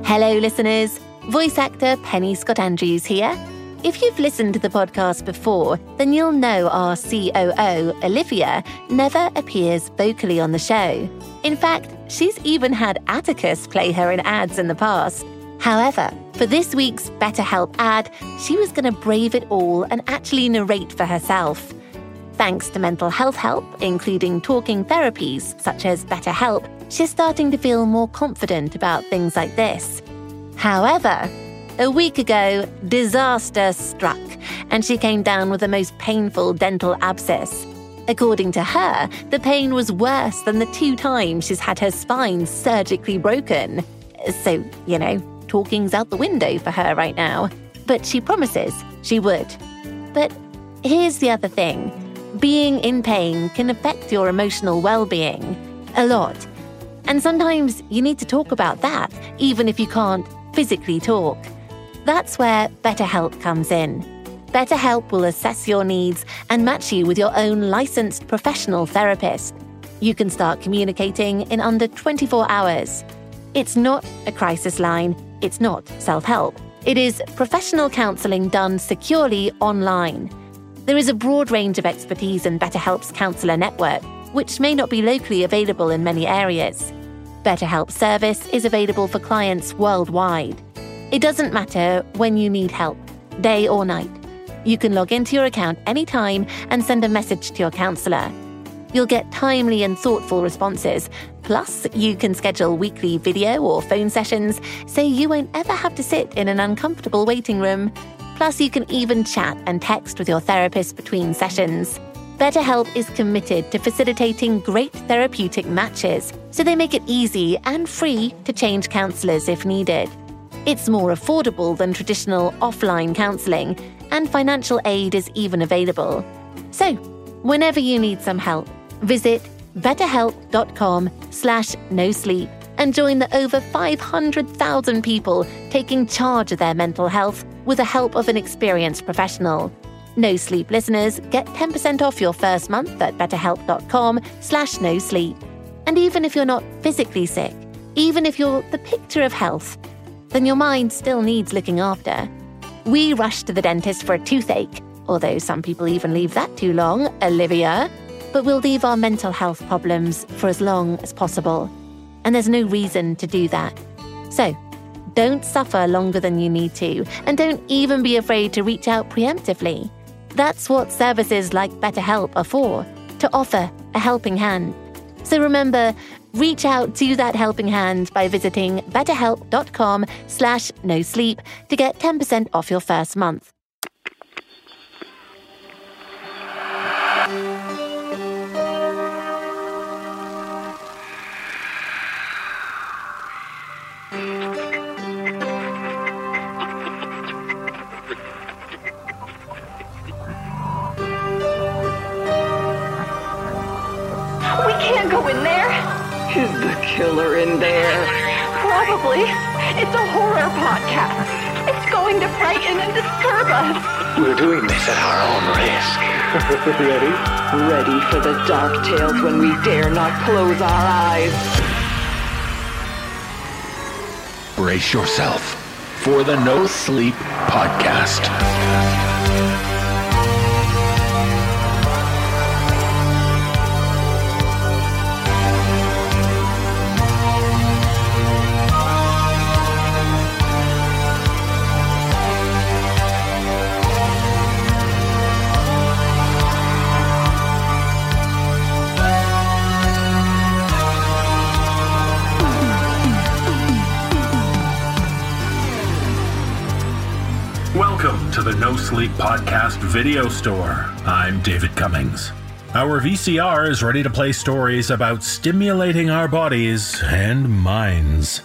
Hello, listeners. Voice actor Penny Scott Andrews here. If you've listened to the podcast before, then you'll know our COO, Olivia, never appears vocally on the show. In fact, she's even had Atticus play her in ads in the past. However, for this week's BetterHelp ad, she was going to brave it all and actually narrate for herself. Thanks to mental health help, including talking therapies such as BetterHelp, she's starting to feel more confident about things like this. However, a week ago, disaster struck, and she came down with the most painful dental abscess. According to her, the pain was worse than the 2 times she's had her spine surgically broken. So, talking's out the window for her right now. But she promises she would. But here's the other thing. Being in pain can affect your emotional well-being a lot. And sometimes you need to talk about that, even if you can't physically talk. That's where BetterHelp comes in. BetterHelp will assess your needs and match you with your own licensed professional therapist. You can start communicating in under 24 hours. It's not a crisis line. It's not self-help. It is professional counseling done securely online. There is a broad range of expertise in BetterHelp's counselor network, which may not be locally available in many areas. BetterHelp service is available for clients worldwide. It doesn't matter when you need help, day or night. You can log into your account anytime and send a message to your counsellor. You'll get timely and thoughtful responses. Plus, you can schedule weekly video or phone sessions, so you won't ever have to sit in an uncomfortable waiting room. Plus, you can even chat and text with your therapist between sessions. BetterHelp is committed to facilitating great therapeutic matches, so they make it easy and free to change counsellors if needed. It's more affordable than traditional offline counselling, and financial aid is even available. So, whenever you need some help, visit betterhelp.com/nosleep and join the over 500,000 people taking charge of their mental health with the help of an experienced professional. No Sleep listeners get 10% off your first month at betterhelp.com/nosleep. And even if you're not physically sick, even if you're the picture of health, then your mind still needs looking after. We rush to the dentist for a toothache, although some people even leave that too long, Olivia. But we'll leave our mental health problems for as long as possible. And there's no reason to do that. So, don't suffer longer than you need to, and don't even be afraid to reach out preemptively. That's what services like BetterHelp are for, to offer a helping hand. So remember, reach out to that helping hand by visiting betterhelp.com/nosleep to get 10% off your first month. We can't go in there. Is the killer in there? Probably. It's a horror podcast. It's going to frighten and disturb us. We're doing this at our own risk. Ready? Ready for the dark tales when we dare not close our eyes. Brace yourself for the No Sleep Podcast. Welcome to the No Sleep Podcast video store. I'm David Cummings. Our VCR is ready to play stories about stimulating our bodies and minds.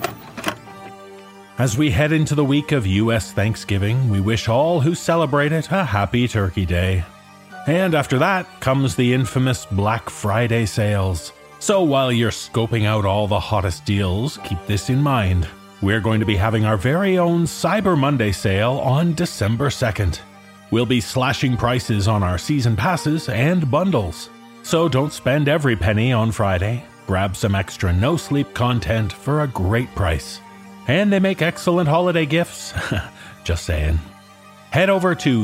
As we head into the week of U.S. Thanksgiving, we wish all who celebrate it a happy Turkey Day. And after that comes the infamous Black Friday sales. So while you're scoping out all the hottest deals, keep this in mind. We're going to be having our very own Cyber Monday sale on December 2nd. We'll be slashing prices on our season passes and bundles. So don't spend every penny on Friday. Grab some extra no-sleep content for a great price. And they make excellent holiday gifts. Just saying. Head over to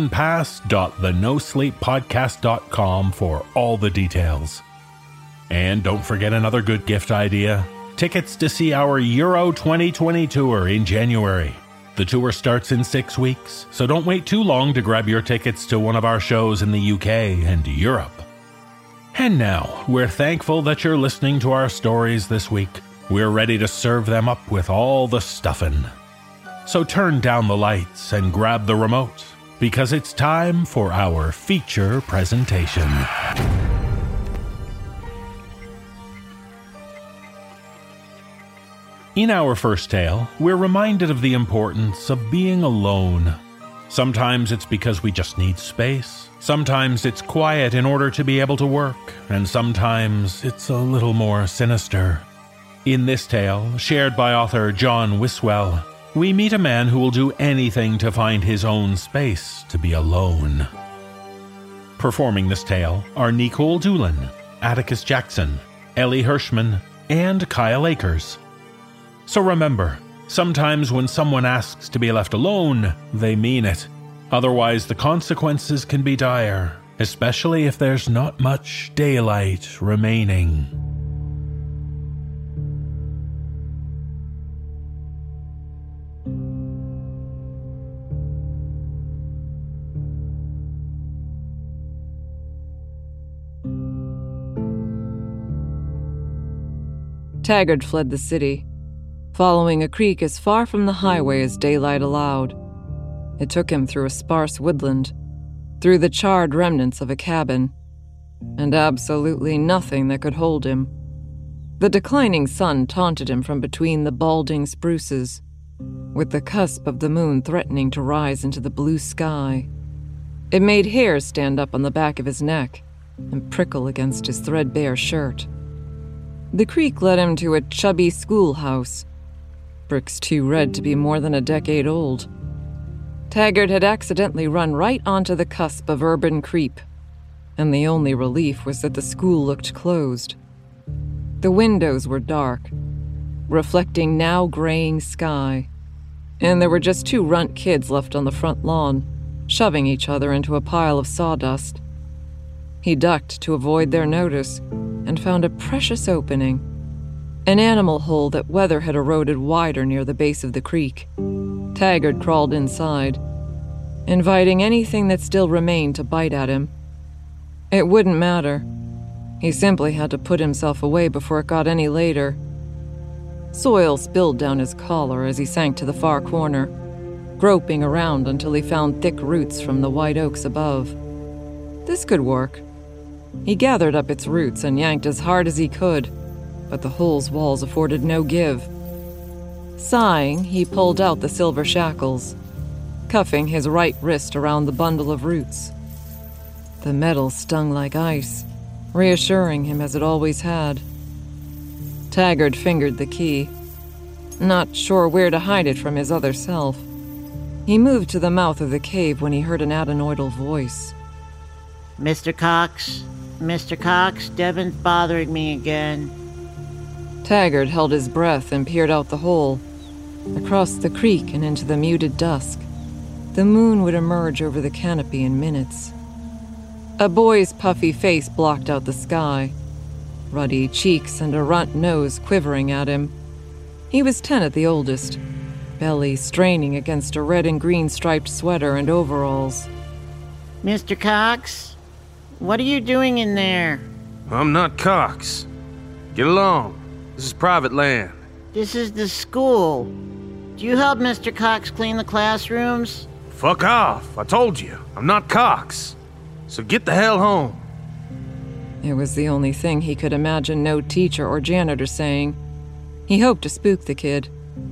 seasonpass.thenosleeppodcast.com for all the details. And don't forget another good gift idea. Tickets to see our Euro 2020 tour in January. The tour starts in 6 weeks, so don't wait too long to grab your tickets to one of our shows in the UK and Europe. And now, we're thankful that you're listening to our stories this week. We're ready to serve them up with all the stuffin'. So turn down the lights and grab the remote, because it's time for our feature presentation. In our first tale, we're reminded of the importance of being alone. Sometimes it's because we just need space. Sometimes it's quiet in order to be able to work. And sometimes it's a little more sinister. In this tale, shared by author John Wiswell, we meet a man who will do anything to find his own space to be alone. Performing this tale are Nicole Doolin, Atticus Jackson, Ellie Hirschman, and Kyle Akers. So remember, sometimes when someone asks to be left alone, they mean it. Otherwise, the consequences can be dire, especially if there's not much daylight remaining. Taggart fled the city, following a creek as far from the highway as daylight allowed. It took him through a sparse woodland, through the charred remnants of a cabin, and absolutely nothing that could hold him. The declining sun taunted him from between the balding spruces, with the cusp of the moon threatening to rise into the blue sky. It made hairs stand up on the back of his neck and prickle against his threadbare shirt. The creek led him to a chubby schoolhouse, bricks too red to be more than a decade old. Taggart had accidentally run right onto the cusp of urban creep, and the only relief was that the school looked closed. The windows were dark, reflecting now graying sky, and there were just 2 runt kids left on the front lawn, shoving each other into a pile of sawdust. He ducked to avoid their notice and found a precious opening, an animal hole that weather had eroded wider near the base of the creek. Taggart crawled inside, inviting anything that still remained to bite at him. It wouldn't matter. He simply had to put himself away before it got any later. Soil spilled down his collar as he sank to the far corner, groping around until he found thick roots from the white oaks above. This could work. He gathered up its roots and yanked as hard as he could, but the hole's walls afforded no give. Sighing, he pulled out the silver shackles, cuffing his right wrist around the bundle of roots. The metal stung like ice, reassuring him as it always had. Taggart fingered the key, not sure where to hide it from his other self. He moved to the mouth of the cave when he heard an adenoidal voice. Mr. Cox, Devon's bothering me again. Taggart held his breath and peered out the hole, across the creek and into the muted dusk. The moon would emerge over the canopy in minutes. A boy's puffy face blocked out the sky, ruddy cheeks and a runt nose quivering at him. He was 10 at the oldest, belly straining against a red and green striped sweater and overalls. Mr. Cox, what are you doing in there? I'm not Cox. Get along. This is private land. This is the school. Do you help Mr. Cox clean the classrooms? Fuck off. I told you. I'm not Cox. So get the hell home. It was the only thing he could imagine no teacher or janitor saying. He hoped to spook the kid.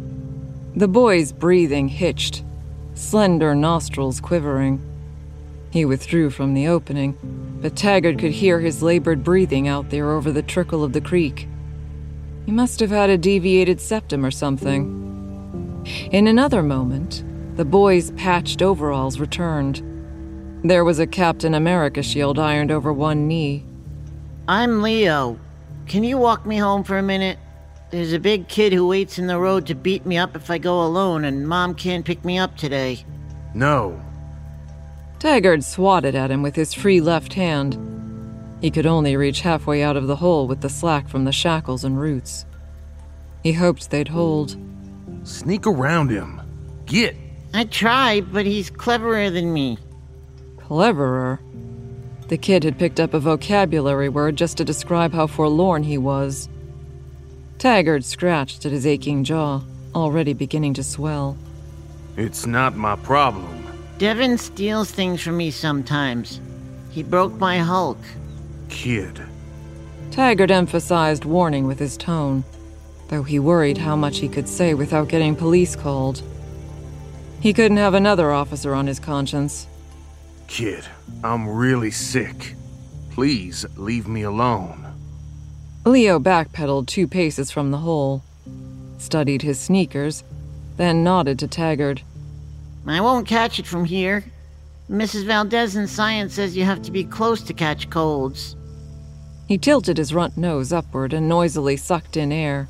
The boy's breathing hitched, slender nostrils quivering. He withdrew from the opening, but Taggart could hear his labored breathing out there over the trickle of the creek. He must have had a deviated septum or something. In another moment, the boy's patched overalls returned. There was a Captain America shield ironed over one knee. I'm Leo. Can you walk me home for a minute? There's a big kid who waits in the road to beat me up if I go alone, and Mom can't pick me up today. No. Taggart swatted at him with his free left hand. He could only reach halfway out of the hole with the slack from the shackles and roots. He hoped they'd hold. Sneak around him. Get. I tried, but he's cleverer than me. Cleverer? The kid had picked up a vocabulary word just to describe how forlorn he was. Taggart scratched at his aching jaw, already beginning to swell. It's not my problem. Devin steals things from me sometimes. He broke my Hulk. Kid. Taggart emphasized warning with his tone, though he worried how much he could say without getting police called. He couldn't have another officer on his conscience. Kid, I'm really sick. Please leave me alone. Leo backpedaled 2 paces from the hole, studied his sneakers, then nodded to Taggart. I won't catch it from here. Mrs. Valdez in science says you have to be close to catch colds. He tilted his runt nose upward and noisily sucked in air.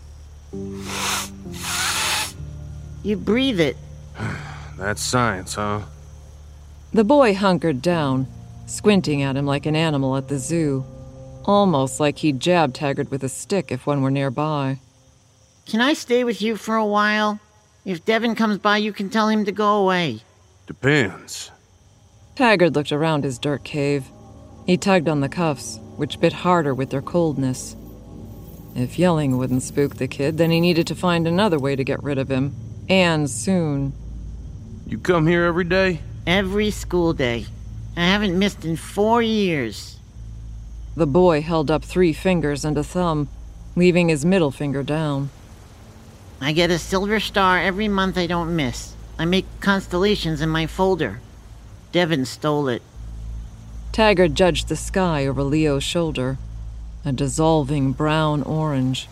You breathe it. That's science, huh? The boy hunkered down, squinting at him like an animal at the zoo, almost like he'd jab Taggart with a stick if one were nearby. Can I stay with you for a while? If Devin comes by, you can tell him to go away. Depends. Taggart looked around his dirt cave. He tugged on the cuffs, which bit harder with their coldness. If yelling wouldn't spook the kid, then he needed to find another way to get rid of him, and soon. You come here every day? Every school day. I haven't missed in 4 years. The boy held up 3 fingers and a thumb, leaving his middle finger down. I get a silver star every month I don't miss. I make constellations in my folder. Devin stole it. Taggart judged the sky over Leo's shoulder, a dissolving brown orange.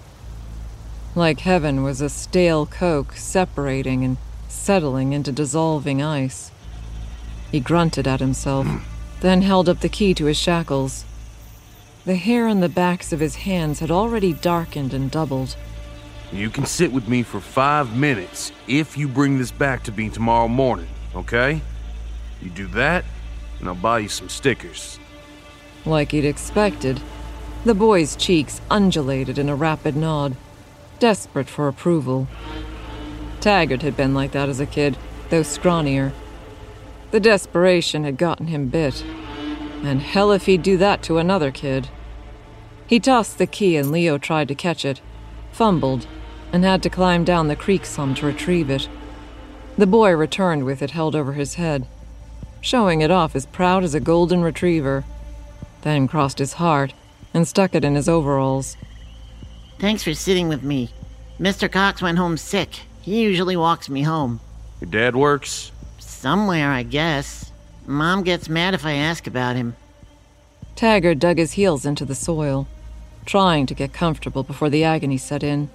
Like heaven was a stale Coke separating and settling into dissolving ice. He grunted at himself, then held up the key to his shackles. The hair on the backs of his hands had already darkened and doubled. You can sit with me for 5 minutes if you bring this back to me tomorrow morning, okay? You do that, and I'll buy you some stickers. Like he'd expected, the boy's cheeks undulated in a rapid nod, desperate for approval. Taggart had been like that as a kid, though scrawnier. The desperation had gotten him bit, and hell if he'd do that to another kid. He tossed the key and Leo tried to catch it, fumbled, and had to climb down the creek some to retrieve it. The boy returned with it held over his head, showing it off as proud as a golden retriever, then crossed his heart and stuck it in his overalls. Thanks for sitting with me. Mr. Cox went home sick. He usually walks me home. Your dad works? Somewhere, I guess. Mom gets mad if I ask about him. Taggart dug his heels into the soil, trying to get comfortable before the agony set in.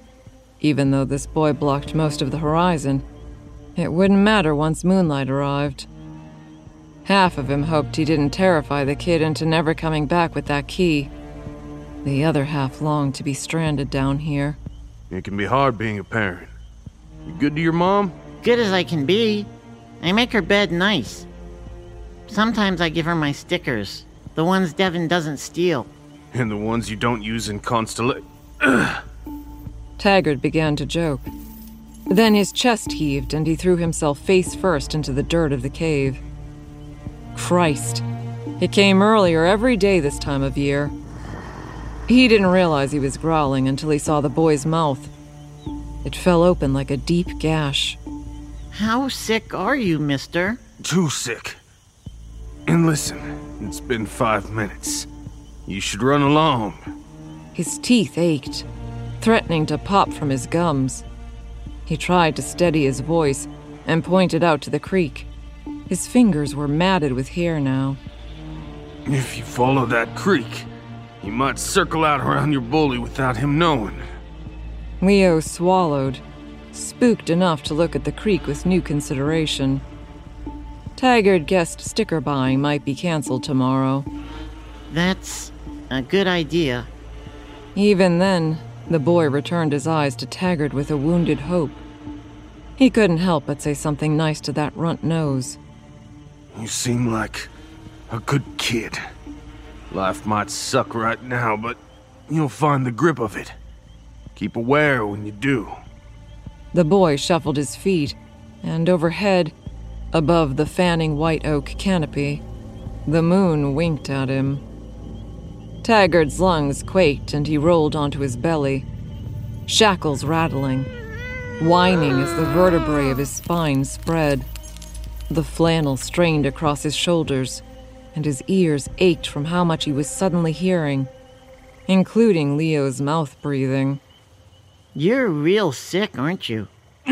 Even though this boy blocked most of the horizon, it wouldn't matter once moonlight arrived. Half of him hoped he didn't terrify the kid into never coming back with that key. The other half longed to be stranded down here. It can be hard being a parent. You good to your mom? Good as I can be. I make her bed nice. Sometimes I give her my stickers, the ones Devin doesn't steal. And the ones you don't use in Taggart began to joke. Then his chest heaved and he threw himself face first into the dirt of the cave. Christ. It came earlier every day this time of year. He didn't realize he was growling until he saw the boy's mouth. It fell open like a deep gash. How sick are you, mister? Too sick. And listen, it's been 5 minutes. You should run along. His teeth ached, threatening to pop from his gums. He tried to steady his voice and pointed out to the creek. His fingers were matted with hair now. If you follow that creek, you might circle out around your bully without him knowing. Leo swallowed, spooked enough to look at the creek with new consideration. Taggart guessed sticker buying might be canceled tomorrow. That's a good idea. Even then, The boy returned his eyes to Taggart with a wounded hope. He couldn't help but say something nice to that runt nose. You seem like a good kid. Life might suck right now, but you'll find the grip of it. Keep aware when you do. The boy shuffled his feet, and overhead, above the fanning white oak canopy, the moon winked at him. Taggart's lungs quaked and he rolled onto his belly, shackles rattling, whining as the vertebrae of his spine spread. The flannel strained across his shoulders, and his ears ached from how much he was suddenly hearing, including Leo's mouth breathing. You're real sick, aren't you?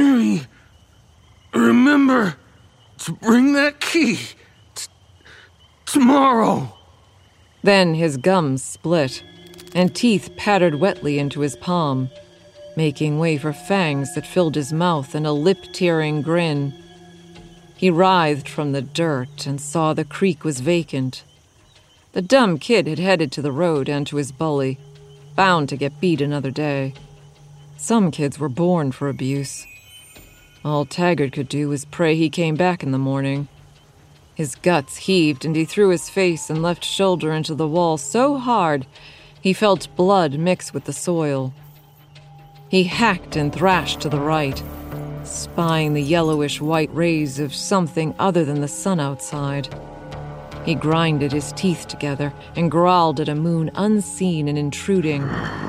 Remember to bring that key tomorrow. Then his gums split, and teeth pattered wetly into his palm, making way for fangs that filled his mouth in a lip-tearing grin. He writhed from the dirt and saw the creek was vacant. The dumb kid had headed to the road and to his bully, bound to get beat another day. Some kids were born for abuse. All Taggart could do was pray he came back in the morning. His guts heaved, and he threw his face and left shoulder into the wall so hard he felt blood mix with the soil. He hacked and thrashed to the right, spying the yellowish-white rays of something other than the sun outside. He grinded his teeth together and growled at a moon unseen and intruding.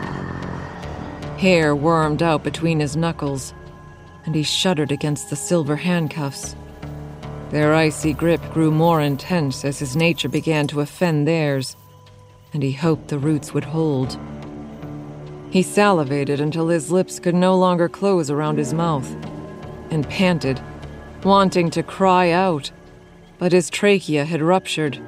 Hair wormed out between his knuckles, and he shuddered against the silver handcuffs. Their icy grip grew more intense as his nature began to offend theirs, and he hoped the roots would hold. He salivated until his lips could no longer close around his mouth, and panted, wanting to cry out, but his trachea had ruptured.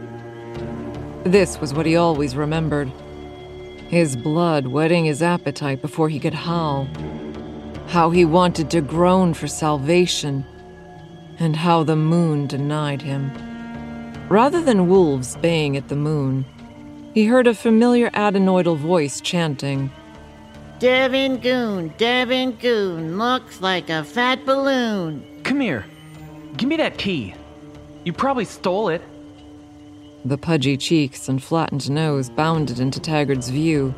This was what he always remembered. His blood wetting his appetite before he could howl. How he wanted to groan for salvation, and how the moon denied him. Rather than wolves baying at the moon, he heard a familiar adenoidal voice chanting, Devin Goon, looks like a fat balloon. Come here. Give me that key. You probably stole it. The pudgy cheeks and flattened nose bounded into Taggart's view.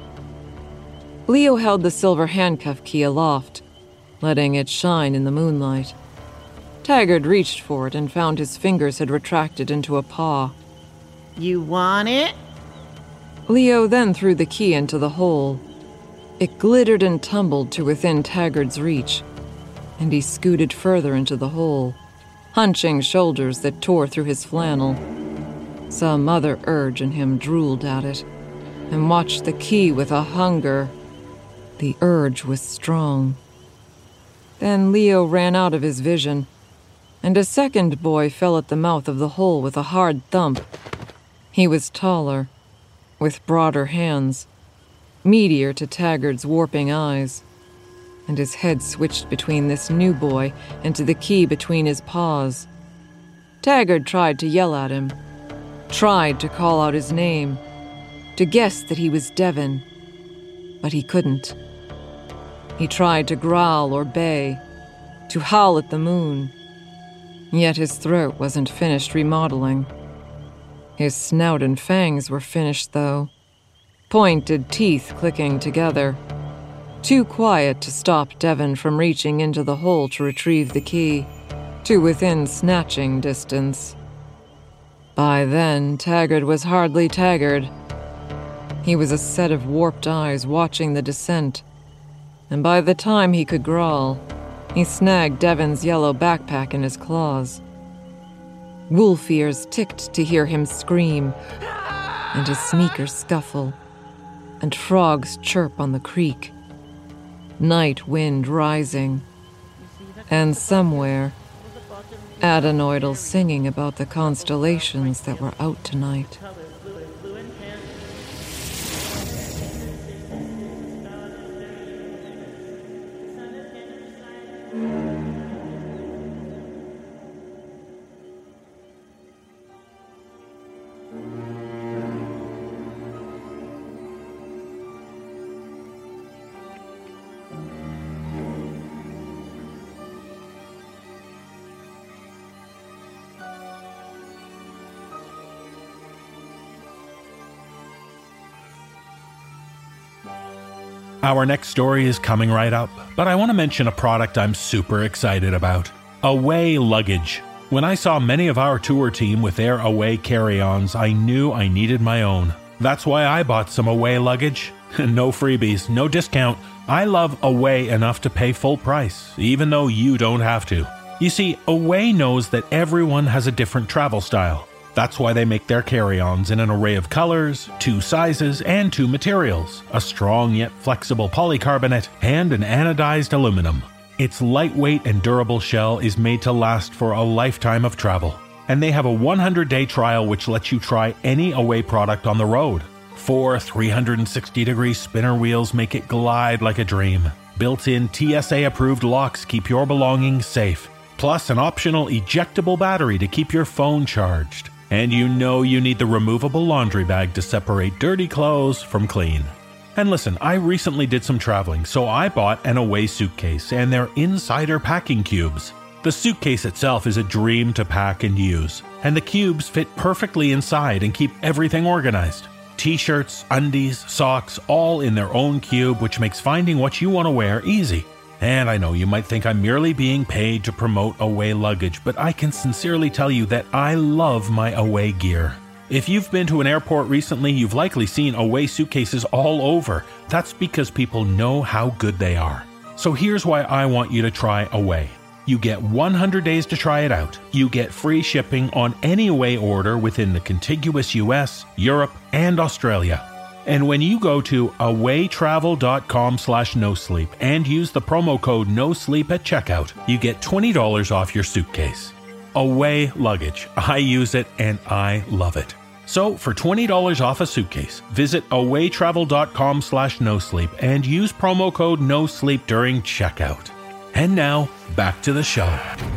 Leo held the silver handcuff key aloft, letting it shine in the moonlight. Taggart reached for it and found his fingers had retracted into a paw. You want it? Leo then threw the key into the hole. It glittered and tumbled to within Taggart's reach, and he scooted further into the hole, hunching shoulders that tore through his flannel. Some other urge in him drooled at it, and watched the key with a hunger. The urge was strong. Then Leo ran out of his vision, and a second boy fell at the mouth of the hole with a hard thump. He was taller, with broader hands, meatier to Taggart's warping eyes, and his head switched between this new boy and to the key between his paws. Taggart tried to yell at him, tried to call out his name, to guess that he was Devin, but he couldn't. He tried to growl or bay, to howl at the moon, yet his throat wasn't finished remodeling. His snout and fangs were finished, though, pointed teeth clicking together, too quiet to stop Devin from reaching into the hole to retrieve the key, to within snatching distance. By then, Taggart was hardly Taggart. He was a set of warped eyes watching the descent, and by the time he could growl, he snagged Devin's yellow backpack in his claws. Wolf ears ticked to hear him scream, and his sneakers scuffle, and frogs chirp on the creek. Night wind rising, and somewhere, adenoidal singing about the constellations that were out tonight. Our next story is coming right up, but I want to mention a product I'm super excited about. Away Luggage. When I saw many of our tour team with their Away carry-ons, I knew I needed my own. That's why I bought some Away luggage. No freebies, no discount. I love Away enough to pay full price, even though you don't have to. You see, Away knows that everyone has a different travel style. That's why they make their carry-ons in an array of colors, 2 sizes, and 2 materials, a strong yet flexible polycarbonate and an anodized aluminum. Its lightweight and durable shell is made to last for a lifetime of travel. And they have a 100-day trial which lets you try any Away product on the road. 4 360-degree spinner wheels make it glide like a dream. Built-in TSA-approved locks keep your belongings safe. Plus an optional ejectable battery to keep your phone charged. And you know you need the removable laundry bag to separate dirty clothes from clean. And listen, I recently did some traveling, so I bought an Away suitcase and their insider packing cubes. The suitcase itself is a dream to pack and use, and the cubes fit perfectly inside and keep everything organized. T-shirts, undies, socks, all in their own cube, which makes finding what you want to wear easy. And I know you might think I'm merely being paid to promote Away luggage, but I can sincerely tell you that I love my Away gear. If you've been to an airport recently, you've likely seen Away suitcases all over. That's because people know how good they are. So here's why I want you to try Away. You get 100 days to try it out. You get free shipping on any Away order within the contiguous US, Europe, and Australia. And when you go to awaytravel.com/nosleep and use the promo code NOSLEEP at checkout, you get $20 off your suitcase. Away luggage. I use it and I love it. So for $20 off a suitcase, visit awaytravel.com/nosleep and use promo code NOSLEEP during checkout. And now, back to the show.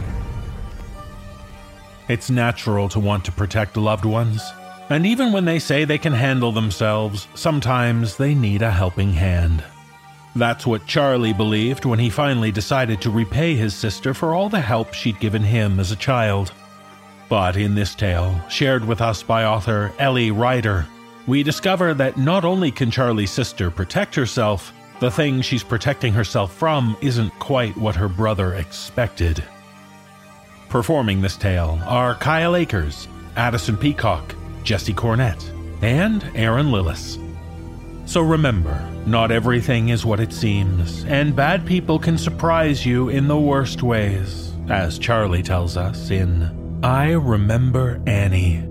It's natural to want to protect loved ones. And even when they say they can handle themselves, sometimes they need a helping hand. That's what Charlie believed when he finally decided to repay his sister for all the help she'd given him as a child. But in this tale, shared with us by author Ellie Ryder, we discover that not only can Charlie's sister protect herself, the thing she's protecting herself from isn't quite what her brother expected. Performing this tale are Kyle Akers, Addison Peacock, Jesse Cornett, and Aaron Lillis. So remember, not everything is what it seems, and bad people can surprise you in the worst ways, as Charlie tells us in I Remember Annie.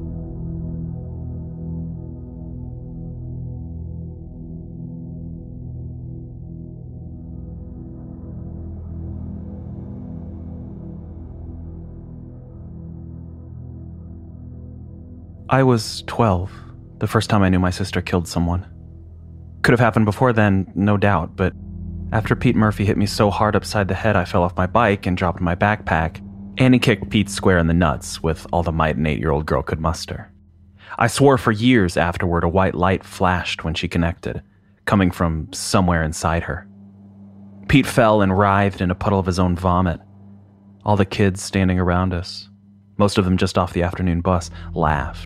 I was 12, the first time I knew my sister killed someone. Could have happened before then, no doubt, but after Pete Murphy hit me so hard upside the head I fell off my bike and dropped my backpack, Annie kicked Pete square in the nuts with all the might an 8-year-old girl could muster. I swore for years afterward a white light flashed when she connected, coming from somewhere inside her. Pete fell and writhed in a puddle of his own vomit. All the kids standing around us, most of them just off the afternoon bus, laughed.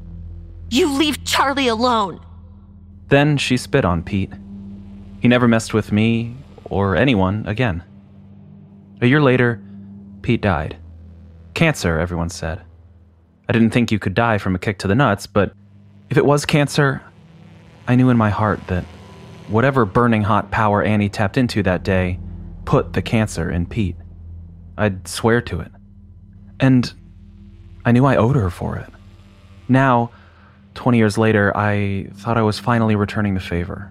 You leave Charlie alone! Then she spit on Pete. He never messed with me or anyone again. A year later, Pete died. Cancer, everyone said. I didn't think you could die from a kick to the nuts, but if it was cancer, I knew in my heart that whatever burning hot power Annie tapped into that day put the cancer in Pete. I'd swear to it. And I knew I owed her for it. Now, 20 years later, I thought I was finally returning the favor.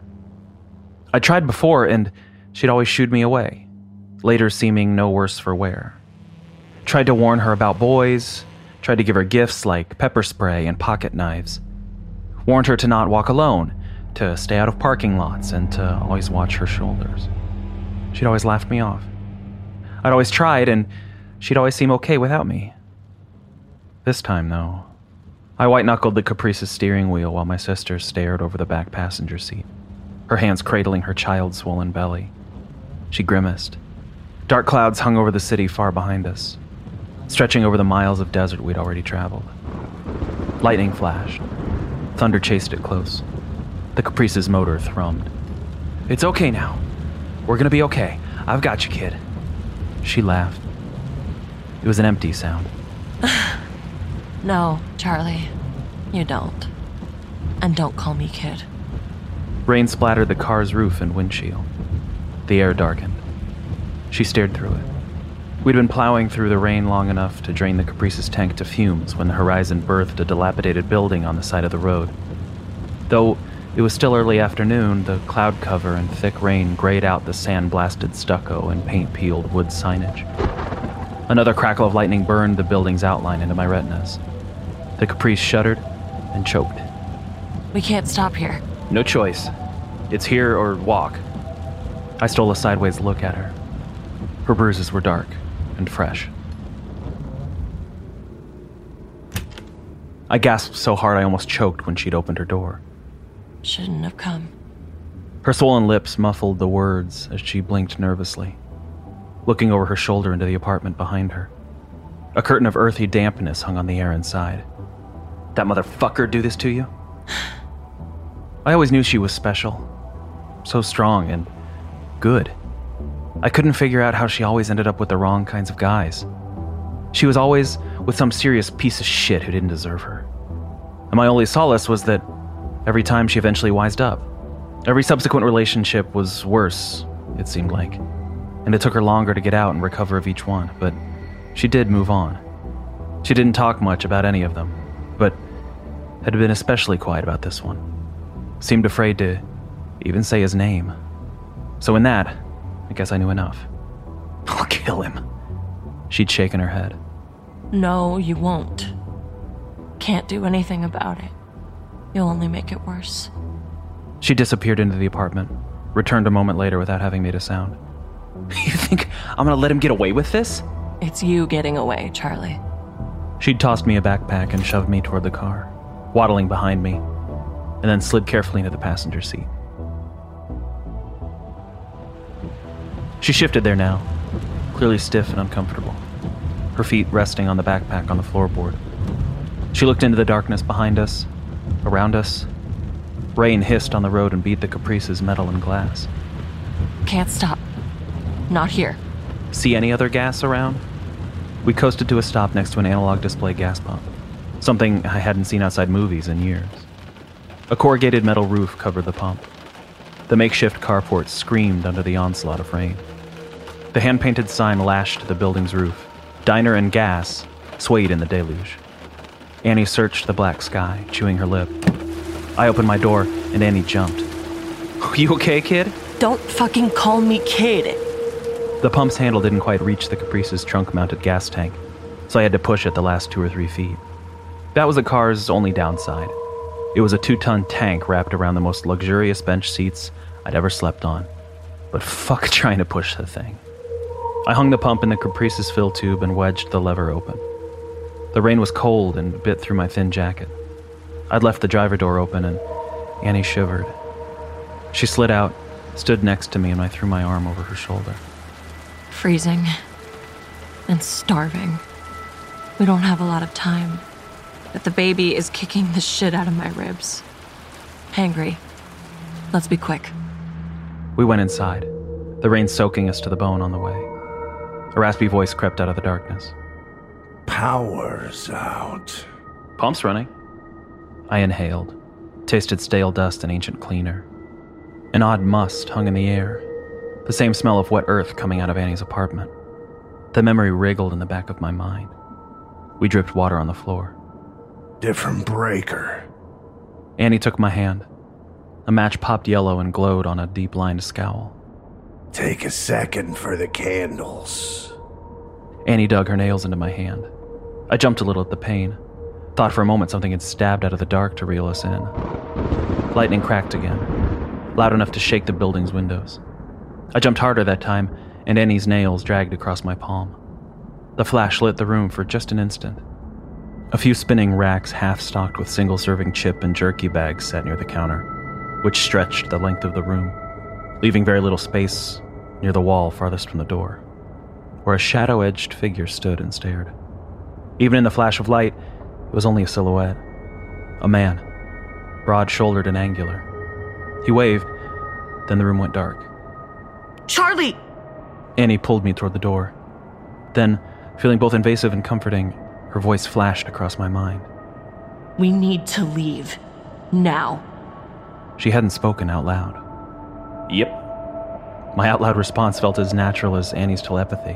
I tried before, and she'd always shooed me away, later seeming no worse for wear. Tried to warn her about boys, tried to give her gifts like pepper spray and pocket knives. Warned her to not walk alone, to stay out of parking lots, and to always watch her shoulders. She'd always laughed me off. I'd always tried, and she'd always seem okay without me. This time, though, I white-knuckled the Caprice's steering wheel while my sister stared over the back passenger seat, her hands cradling her child's swollen belly. She grimaced. Dark clouds hung over the city far behind us, stretching over the miles of desert we'd already traveled. Lightning flashed. Thunder chased it close. The Caprice's motor thrummed. It's okay now. We're gonna be okay. I've got you, kid. She laughed. It was an empty sound. No, Charlie. You don't. And don't call me kid. Rain splattered the car's roof and windshield. The air darkened. She stared through it. We'd been plowing through the rain long enough to drain the Caprice's tank to fumes when the horizon birthed a dilapidated building on the side of the road. Though it was still early afternoon, the cloud cover and thick rain grayed out the sand-blasted stucco and paint-peeled wood signage. Another crackle of lightning burned the building's outline into my retinas. The Caprice shuddered and choked. We can't stop here. No choice. It's here or walk. I stole a sideways look at her. Her bruises were dark and fresh. I gasped so hard I almost choked when she'd opened her door. Shouldn't have come. Her swollen lips muffled the words as she blinked nervously, looking over her shoulder into the apartment behind her. A curtain of earthy dampness hung on the air inside. That motherfucker do this to you? I always knew she was special. So strong and good. I couldn't figure out how she always ended up with the wrong kinds of guys. She was always with some serious piece of shit who didn't deserve her. And my only solace was that every time she eventually wised up, every subsequent relationship was worse, it seemed like. And it took her longer to get out and recover of each one, but she did move on. She didn't talk much about any of them, but had been especially quiet about this one. Seemed afraid to even say his name. So in that, I guess I knew enough. I'll kill him. She'd shaken her head. No, you won't. Can't do anything about it. You'll only make it worse. She disappeared into the apartment, returned a moment later without having made a sound. You think I'm gonna let him get away with this? It's you getting away, Charlie. She'd tossed me a backpack and shoved me toward the car, waddling behind me, and then slid carefully into the passenger seat. She shifted there now, clearly stiff and uncomfortable, her feet resting on the backpack on the floorboard. She looked into the darkness behind us, around us. Rain hissed on the road and beat the Caprice's metal and glass. Can't stop. Not here. See any other gas around? We coasted to a stop next to an analog display gas pump, something I hadn't seen outside movies in years. A corrugated metal roof covered the pump. The makeshift carport screamed under the onslaught of rain. The hand-painted sign lashed the building's roof. Diner and gas swayed in the deluge. Annie searched the black sky, chewing her lip. I opened my door, and Annie jumped. You okay, kid? Don't fucking call me kid. The pump's handle didn't quite reach the Caprice's trunk-mounted gas tank, so I had to push it the last 2 or 3 feet. That was the car's only downside. It was a 2-ton tank wrapped around the most luxurious bench seats I'd ever slept on. But fuck trying to push the thing. I hung the pump in the Caprice's fill tube and wedged the lever open. The rain was cold and bit through my thin jacket. I'd left the driver door open and Annie shivered. She slid out, stood next to me, and I threw my arm over her shoulder. Freezing. And starving. We don't have a lot of time. But the baby is kicking the shit out of my ribs. Hangry. Let's be quick. We went inside, the rain soaking us to the bone on the way. A raspy voice crept out of the darkness. Power's out. Pump's running. I inhaled, tasted stale dust and ancient cleaner. An odd must hung in the air, the same smell of wet earth coming out of Annie's apartment. The memory wriggled in the back of my mind. We dripped water on the floor. Different breaker. Annie took my hand. A match popped yellow and glowed on a deep-lined scowl. Take a second for the candles. Annie dug her nails into my hand. I jumped a little at the pain. Thought for a moment something had stabbed out of the dark to reel us in. Lightning cracked again, loud enough to shake the building's windows. I jumped harder that time, and Annie's nails dragged across my palm. The flash lit the room for just an instant. A few spinning racks half-stocked with single-serving chip and jerky bags sat near the counter, which stretched the length of the room, leaving very little space near the wall farthest from the door, where a shadow-edged figure stood and stared. Even in the flash of light, it was only a silhouette. A man, broad-shouldered and angular. He waved, Then the room went dark. Charlie! Annie pulled me toward the door. Then, feeling both invasive and comforting, her voice flashed across my mind. We need to leave. Now. She hadn't spoken out loud. Yep. My out-loud response felt as natural as Annie's telepathy.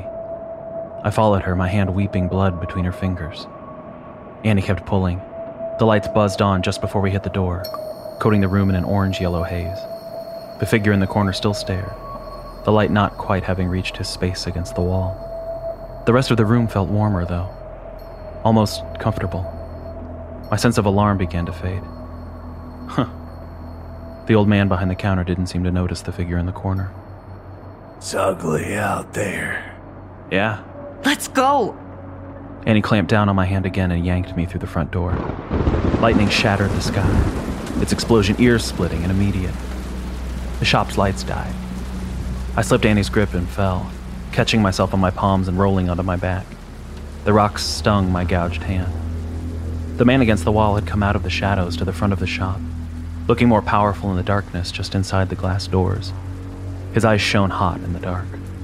I followed her, my hand weeping blood between her fingers. Annie kept pulling. The lights buzzed on just before we hit the door, coating the room in an orange-yellow haze. The figure in the corner still stared, the light not quite having reached his space against the wall. The rest of the room felt warmer, though. Almost comfortable. My sense of alarm began to fade. Huh. The old man behind the counter didn't seem to notice the figure in the corner. It's ugly out there. Yeah. Let's go! Annie clamped down on my hand again and yanked me through the front door. Lightning shattered the sky, its explosion ear-splitting and immediate. The shop's lights died. I slipped Annie's grip and fell, catching myself on my palms and rolling onto my back. The rocks stung my gouged hand. The man against the wall had come out of the shadows to the front of the shop, looking more powerful in the darkness just inside the glass doors. His eyes shone hot in the dark.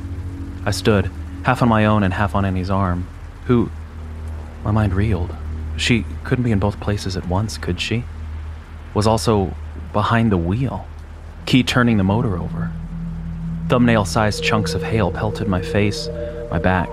I stood, half on my own and half on Annie's arm, who... My mind reeled. She couldn't be in both places at once, could she? Was also behind the wheel, key turning the motor over. Thumbnail-sized chunks of hail pelted my face, my back.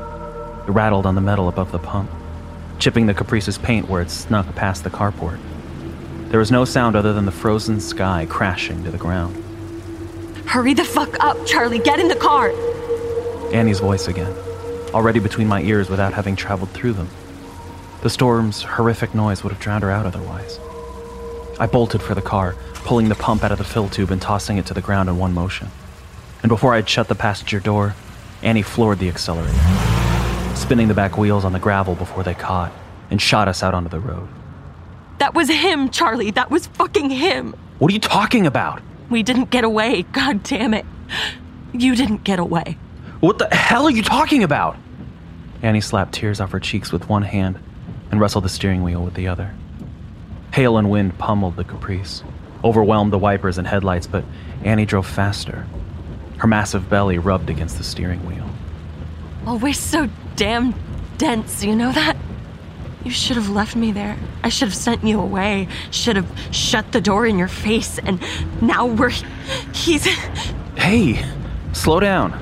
It rattled on the metal above the pump, chipping the Caprice's paint where it snuck past the carport. There was no sound other than the frozen sky crashing to the ground. Hurry the fuck up, Charlie! Get in the car! Annie's voice again, already between my ears without having traveled through them. The storm's horrific noise would have drowned her out otherwise. I bolted for the car, pulling the pump out of the fill tube and tossing it to the ground in one motion. And before I'd shut the passenger door, Annie floored the accelerator, spinning the back wheels on the gravel before they caught, and shot us out onto the road. That was him, Charlie! That was fucking him! What are you talking about? We didn't get away, god damn it. You didn't get away. What the hell are you talking about? Annie slapped tears off her cheeks with one hand and wrestled the steering wheel with the other. Hail and wind pummeled the Caprice, overwhelmed the wipers and headlights, but Annie drove faster. Her massive belly rubbed against the steering wheel. Always so damn dense, you know that? You should have left me there. I should have sent you away. Should have shut the door in your face, and now he's... Hey, slow down.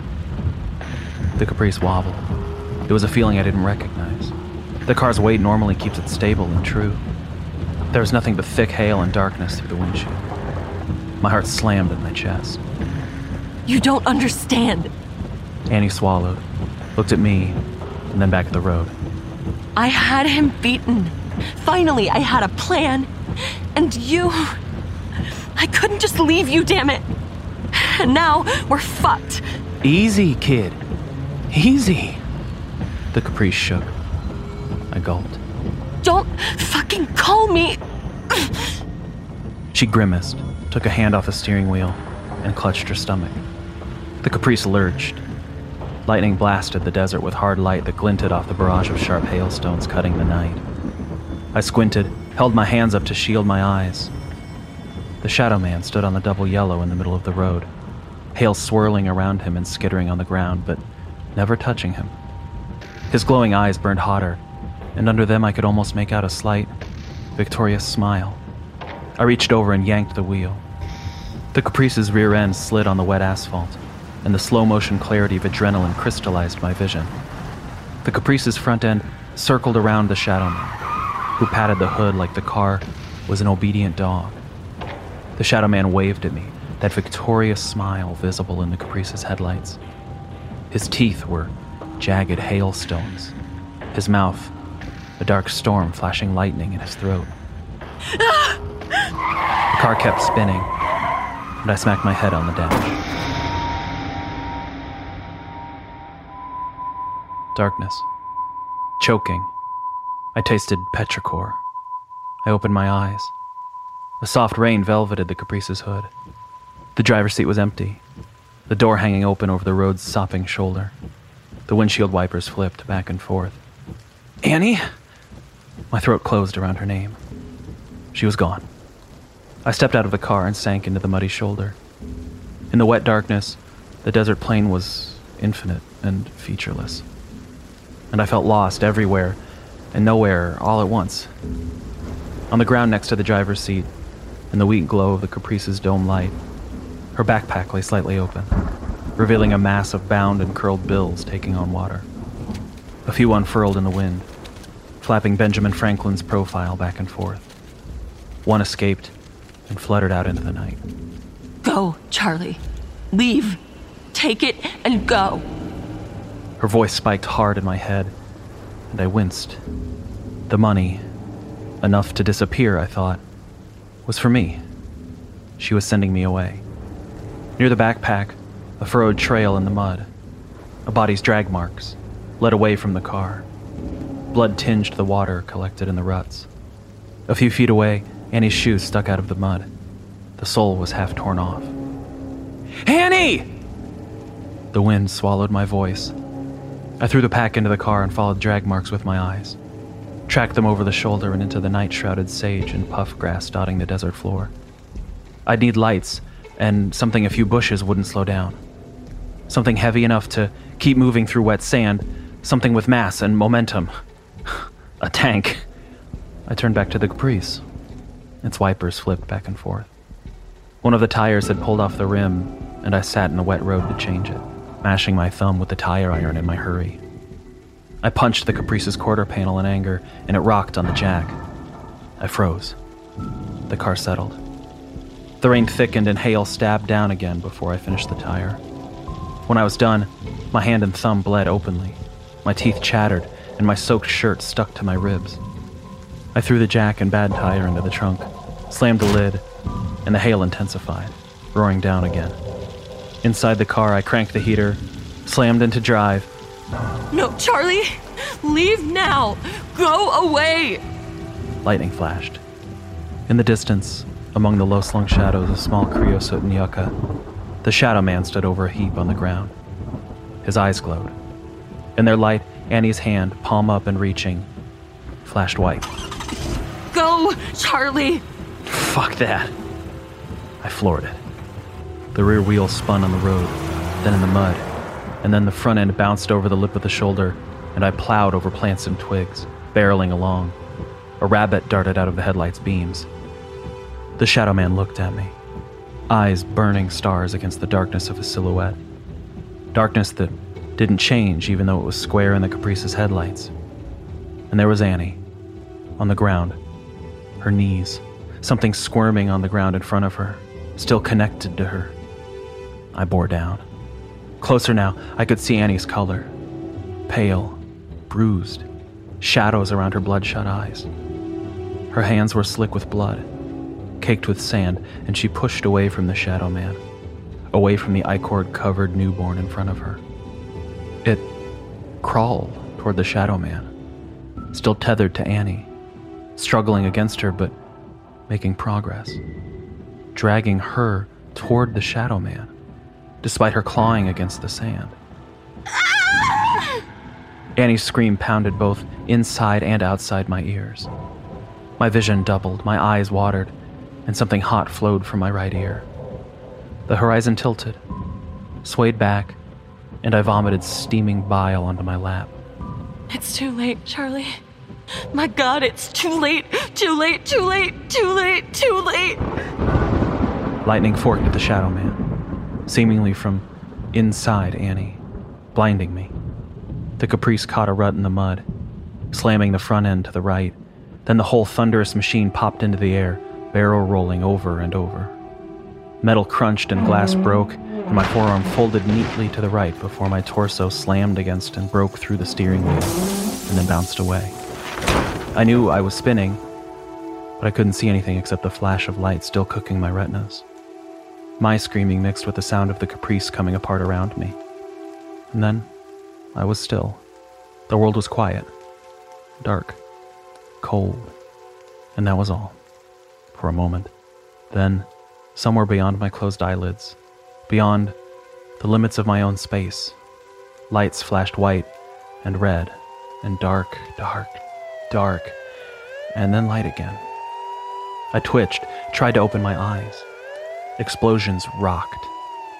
The Caprice wobbled. It was a feeling I didn't recognize. The car's weight normally keeps it stable and true. There was nothing but thick hail and darkness through the windshield. My heart slammed in my chest. You don't understand. Annie swallowed, looked at me, and then back at the road. I had him beaten. Finally, I had a plan. And you... I couldn't just leave you, damn it. And now, we're fucked. Easy, kid. Easy. The Caprice shook. I gulped. Don't fucking call me. She grimaced, took a hand off the steering wheel, and clutched her stomach. The Caprice lurched. Lightning blasted the desert with hard light that glinted off the barrage of sharp hailstones cutting the night. I squinted, held my hands up to shield my eyes. The Shadow Man stood on the double yellow in the middle of the road, hail swirling around him and skittering on the ground, but never touching him. His glowing eyes burned hotter, and under them I could almost make out a slight, victorious smile. I reached over and yanked the wheel. The Caprice's rear end slid on the wet asphalt, and the slow-motion clarity of adrenaline crystallized my vision. The Caprice's front end circled around the Shadow Man, who patted the hood like the car was an obedient dog. The Shadow Man waved at me, that victorious smile visible in the Caprice's headlights. His teeth were jagged hailstones. His mouth, a dark storm flashing lightning in his throat. The car kept spinning, and I smacked my head on the dash. Darkness. Choking. I tasted petrichor. I opened my eyes. A soft rain velveted the Caprice's hood. The driver's seat was empty, the door hanging open over the road's sopping shoulder. The windshield wipers flipped back and forth. Annie? My throat closed around her name. She was gone. I stepped out of the car and sank into the muddy shoulder. In the wet darkness, the desert plain was infinite and featureless. And I felt lost everywhere and nowhere all at once. On the ground next to the driver's seat, in the weak glow of the Caprice's dome light, her backpack lay slightly open, revealing a mass of bound and curled bills taking on water. A few unfurled in the wind, flapping Benjamin Franklin's profile back and forth. One escaped and fluttered out into the night. Go, Charlie. Leave. Take it and go. Her voice spiked hard in my head, and I winced. The money, enough to disappear, I thought, was for me. She was sending me away. Near the backpack, a furrowed trail in the mud. A body's drag marks, led away from the car. Blood tinged the water collected in the ruts. A few feet away, Annie's shoes stuck out of the mud. The sole was half torn off. Annie! The wind swallowed my voice. I threw the pack into the car and followed drag marks with my eyes. Tracked them over the shoulder and into the night-shrouded sage and puff grass dotting the desert floor. I'd need lights, and something a few bushes wouldn't slow down. Something heavy enough to keep moving through wet sand, something with mass and momentum. A tank. I turned back to the Caprice. Its wipers flipped back and forth. One of the tires had pulled off the rim, and I sat in the wet road to change it, mashing my thumb with the tire iron in my hurry. I punched the Caprice's quarter panel in anger, and it rocked on the jack. I froze. The car settled. The rain thickened and hail stabbed down again before I finished the tire. When I was done, my hand and thumb bled openly. My teeth chattered, and my soaked shirt stuck to my ribs. I threw the jack and bad tire into the trunk, slammed the lid, and the hail intensified, roaring down again. Inside the car, I cranked the heater, slammed into drive. No, Charlie! Leave now! Go away! Lightning flashed. In the distance, among the low-slung shadows of small creosote and yucca, the Shadow Man stood over a heap on the ground. His eyes glowed. In their light, Annie's hand, palm up and reaching, flashed white. Go, Charlie! Fuck that. I floored it. The rear wheel spun on the road, then in the mud, and then the front end bounced over the lip of the shoulder, and I plowed over plants and twigs, barreling along. A rabbit darted out of the headlight's beams. The Shadow Man looked at me, eyes burning stars against the darkness of his silhouette. Darkness that didn't change even though it was square in the Caprice's headlights. And there was Annie, on the ground, her knees, something squirming on the ground in front of her, still connected to her. I bore down. Closer now, I could see Annie's color. Pale, bruised, shadows around her bloodshot eyes. Her hands were slick with blood, caked with sand, and she pushed away from the Shadow Man, away from the I-cord-covered newborn in front of her. It crawled toward the Shadow Man, still tethered to Annie, struggling against her but making progress, dragging her toward the Shadow Man, despite her clawing against the sand. Annie's scream pounded both inside and outside my ears. My vision doubled, my eyes watered, and something hot flowed from my right ear. The horizon tilted, swayed back, and I vomited steaming bile onto my lap. It's too late, Charlie. My God, it's too late! Too late, too late, too late, too late! Lightning forked at the Shadow Man, seemingly from inside Annie, blinding me. The Caprice caught a rut in the mud, slamming the front end to the right. Then the whole thunderous machine popped into the air, barrel rolling over and over. Metal crunched and glass broke, and my forearm folded neatly to the right before my torso slammed against and broke through the steering wheel, and then bounced away. I knew I was spinning, but I couldn't see anything except the flash of light still cooking my retinas. My screaming mixed with the sound of the Caprice coming apart around me. And then I was still. The world was quiet, dark, cold, and that was all. For a moment. Then, somewhere beyond my closed eyelids, beyond the limits of my own space, lights flashed white and red and dark, dark, dark, and then light again. I twitched, tried to open my eyes. Explosions rocked.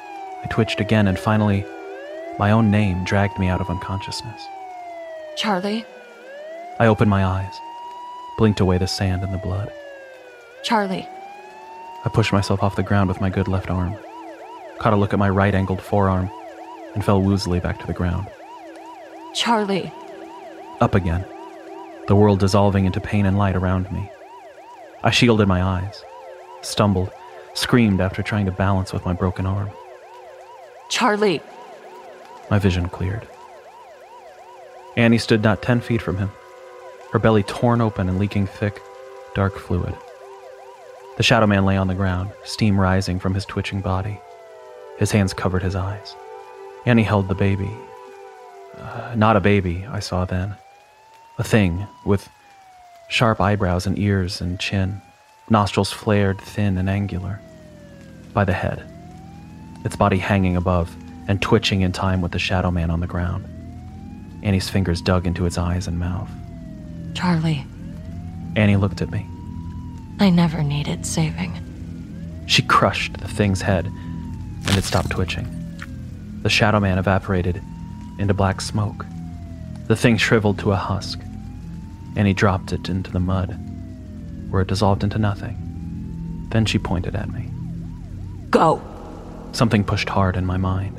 I twitched again, and finally, my own name dragged me out of unconsciousness. Charlie? I opened my eyes, blinked away the sand and the blood. Charlie. I pushed myself off the ground with my good left arm, caught a look at my right-angled forearm, and fell woozily back to the ground. Charlie. Up again, the world dissolving into pain and light around me. I shielded my eyes, stumbled, screamed after trying to balance with my broken arm. Charlie. My vision cleared. Annie stood not 10 feet from him, her belly torn open and leaking thick, dark fluid. The Shadow Man lay on the ground, steam rising from his twitching body. His hands covered his eyes. Annie held the baby. Not a baby, I saw then. A thing with sharp eyebrows and ears and chin, nostrils flared, thin and angular. By the head, its body hanging above and twitching in time with the Shadow Man on the ground. Annie's fingers dug into its eyes and mouth. Charlie. Annie looked at me. I never needed saving. She crushed the thing's head, and it stopped twitching. The Shadow Man evaporated into black smoke. The thing shriveled to a husk, and he dropped it into the mud, where it dissolved into nothing. Then she pointed at me. Go! Something pushed hard in my mind.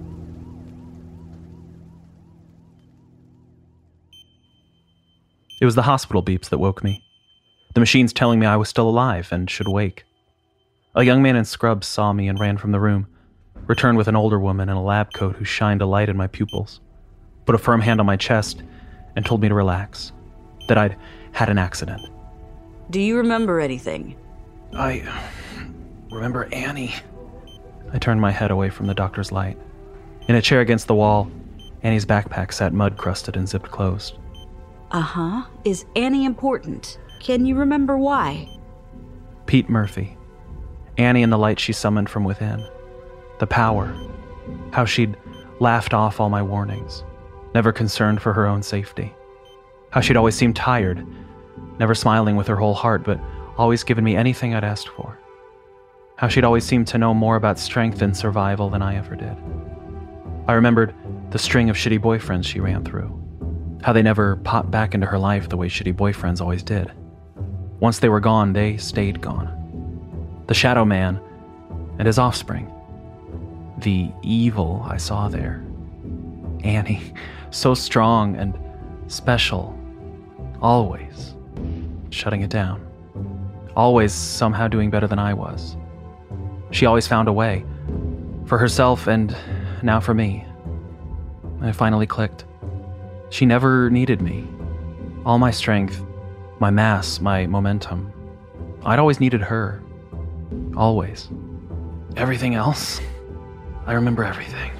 It was the hospital beeps that woke me. The machines telling me I was still alive and should wake. A young man in scrubs saw me and ran from the room, returned with an older woman in a lab coat who shined a light in my pupils, put a firm hand on my chest, and told me to relax, that I'd had an accident. Do you remember anything? I remember Annie. I turned my head away from the doctor's light. In a chair against the wall, Annie's backpack sat mud-crusted and zipped closed. Uh-huh. Is Annie important? Can you remember why? Pete Murphy. Annie and the light she summoned from within. The power. How she'd laughed off all my warnings, never concerned for her own safety. How she'd always seemed tired, never smiling with her whole heart, but always given me anything I'd asked for. How she'd always seemed to know more about strength and survival than I ever did. I remembered the string of shitty boyfriends she ran through. How they never popped back into her life the way shitty boyfriends always did. Once they were gone, they stayed gone. The Shadow Man and his offspring. The evil I saw there. Annie, so strong and special. Always shutting it down. Always somehow doing better than I was. She always found a way. For herself and now for me. I finally clicked. She never needed me. All my strength, my mass, my momentum. I'd always needed her. Always. Everything else? I remember everything.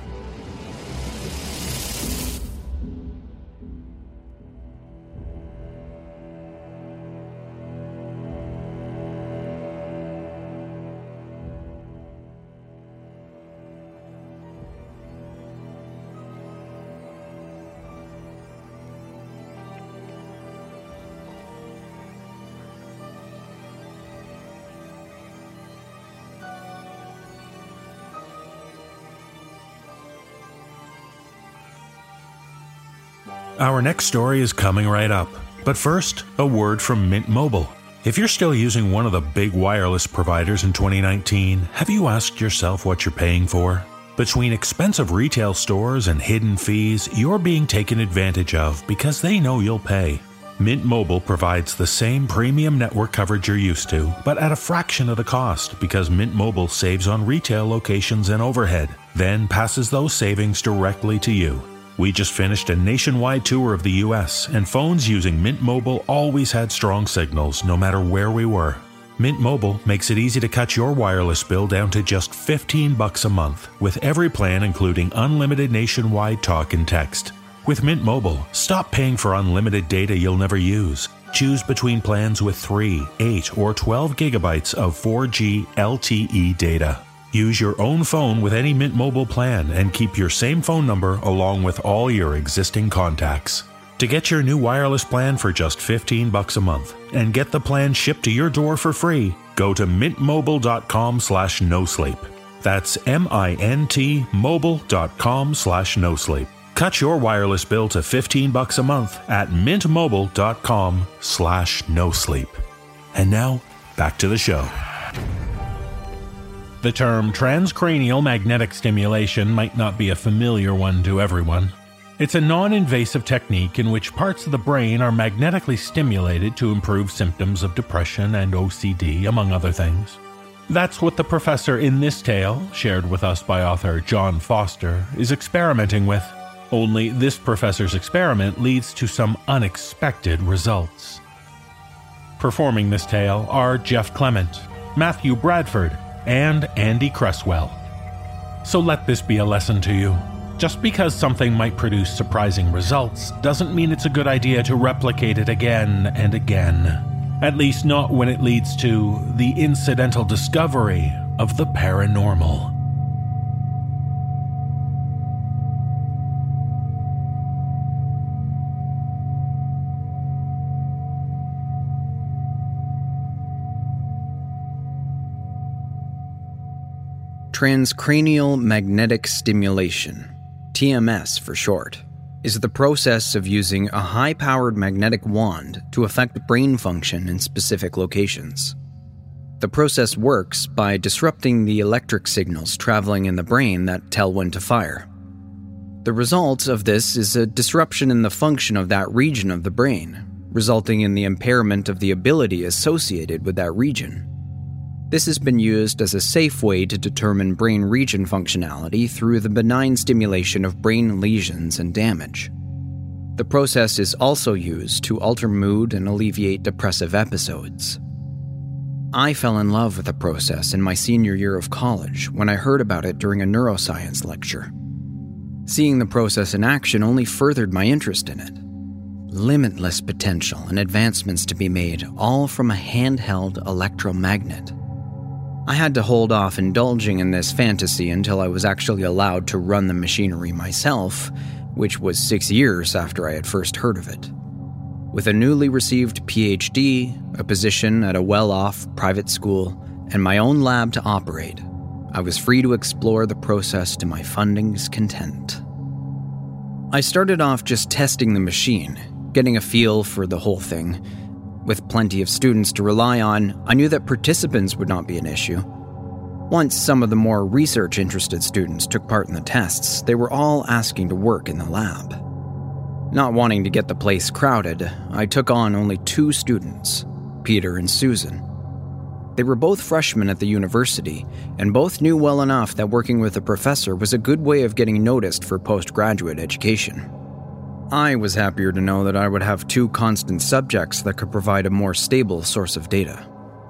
Our next story is coming right up. But first, a word from Mint Mobile. If you're still using one of the big wireless providers in 2019, have you asked yourself what you're paying for? Between expensive retail stores and hidden fees, you're being taken advantage of because they know you'll pay. Mint Mobile provides the same premium network coverage you're used to, but at a fraction of the cost because Mint Mobile saves on retail locations and overhead, then passes those savings directly to you. We just finished a nationwide tour of the US, and phones using Mint Mobile always had strong signals no matter where we were. Mint Mobile makes it easy to cut your wireless bill down to just $15 a month, with every plan including unlimited nationwide talk and text. With Mint Mobile, stop paying for unlimited data you'll never use. Choose between plans with 3, 8, or 12 gigabytes of 4G LTE data. Use your own phone with any Mint Mobile plan and keep your same phone number along with all your existing contacts. To get your new wireless plan for just $15 a month and get the plan shipped to your door for free, go to mintmobile.com/nosleep. That's mintmobile.com/nosleep. Cut your wireless bill to $15 a month at mintmobile.com/nosleep. And now, back to the show. The term transcranial magnetic stimulation might not be a familiar one to everyone. It's a non-invasive technique in which parts of the brain are magnetically stimulated to improve symptoms of depression and OCD, among other things. That's what the professor in this tale, shared with us by author John Foster, is experimenting with. Only this professor's experiment leads to some unexpected results. Performing this tale are Jeff Clement, Matthew Bradford, and Andy Cresswell. So let this be a lesson to you. Just because something might produce surprising results doesn't mean it's a good idea to replicate it again and again. At least not when it leads to the incidental discovery of the paranormal. Transcranial magnetic stimulation, TMS for short, is the process of using a high-powered magnetic wand to affect brain function in specific locations. The process works by disrupting the electric signals traveling in the brain that tell when to fire. The result of this is a disruption in the function of that region of the brain, resulting in the impairment of the ability associated with that region. This has been used as a safe way to determine brain region functionality through the benign stimulation of brain lesions and damage. The process is also used to alter mood and alleviate depressive episodes. I fell in love with the process in my senior year of college when I heard about it during a neuroscience lecture. Seeing the process in action only furthered my interest in it. Limitless potential and advancements to be made, all from a handheld electromagnet. I had to hold off indulging in this fantasy until I was actually allowed to run the machinery myself, which was 6 years after I had first heard of it. With a newly received PhD, a position at a well-off private school, and my own lab to operate, I was free to explore the process to my funding's content. I started off just testing the machine, getting a feel for the whole thing. With plenty of students to rely on, I knew that participants would not be an issue. Once some of the more research-interested students took part in the tests, they were all asking to work in the lab. Not wanting to get the place crowded, I took on only 2 students, Peter and Susan. They were both freshmen at the university, and both knew well enough that working with a professor was a good way of getting noticed for postgraduate education. I was happier to know that I would have 2 constant subjects that could provide a more stable source of data.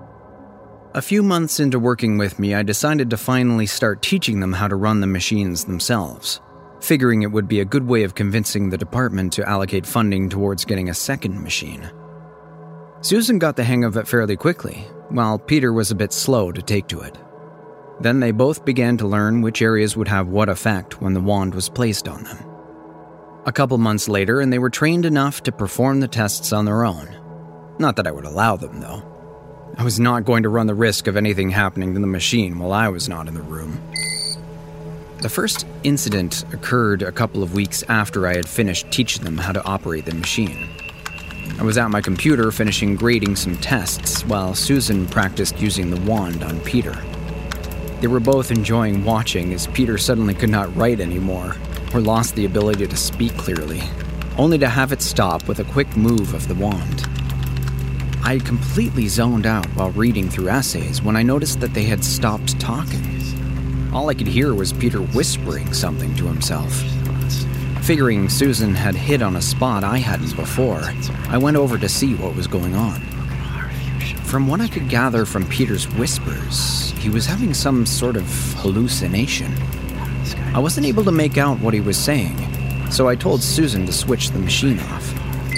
A few months into working with me, I decided to finally start teaching them how to run the machines themselves, figuring it would be a good way of convincing the department to allocate funding towards getting a second machine. Susan got the hang of it fairly quickly, while Peter was a bit slow to take to it. Then they both began to learn which areas would have what effect when the wand was placed on them. A couple months later, and they were trained enough to perform the tests on their own. Not that I would allow them, though. I was not going to run the risk of anything happening to the machine while I was not in the room. The first incident occurred a couple of weeks after I had finished teaching them how to operate the machine. I was at my computer finishing grading some tests while Susan practiced using the wand on Peter. They were both enjoying watching as Peter suddenly could not write anymore, or lost the ability to speak clearly, only to have it stop with a quick move of the wand. I had completely zoned out while reading through essays when I noticed that they had stopped talking. All I could hear was Peter whispering something to himself. Figuring Susan had hit on a spot I hadn't before, I went over to see what was going on. From what I could gather from Peter's whispers, he was having some sort of hallucination. I wasn't able to make out what he was saying, so I told Susan to switch the machine off.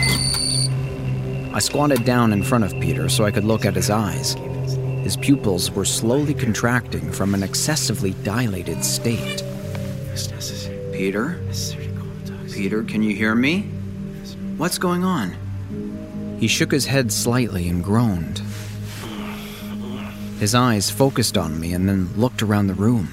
I squatted down in front of Peter so I could look at his eyes. His pupils were slowly contracting from an excessively dilated state. Peter? Peter, can you hear me? What's going on? He shook his head slightly and groaned. His eyes focused on me and then looked around the room.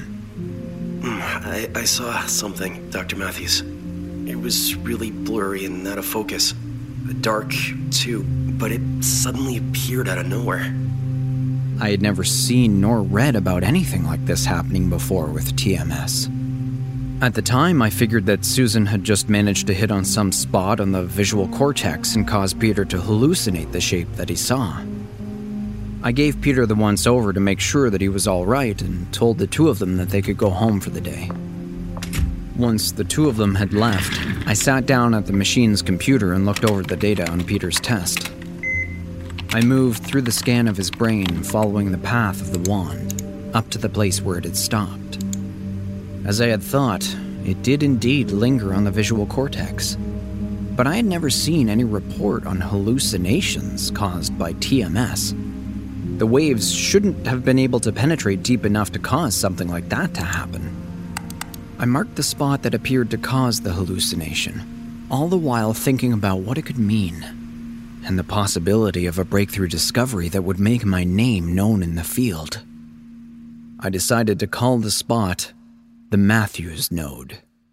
I saw something, Dr. Matthews. It was really blurry and out of focus. Dark, too, but it suddenly appeared out of nowhere. I had never seen nor read about anything like this happening before with TMS. At the time, I figured that Susan had just managed to hit on some spot on the visual cortex and cause Peter to hallucinate the shape that he saw. I gave Peter the once-over to make sure that he was all right and told the two of them that they could go home for the day. Once the two of them had left, I sat down at the machine's computer and looked over the data on Peter's test. I moved through the scan of his brain, following the path of the wand, up to the place where it had stopped. As I had thought, it did indeed linger on the visual cortex, but I had never seen any report on hallucinations caused by TMS. The waves shouldn't have been able to penetrate deep enough to cause something like that to happen. I marked the spot that appeared to cause the hallucination, all the while thinking about what it could mean, and the possibility of a breakthrough discovery that would make my name known in the field. I decided to call the spot the Matthews Node.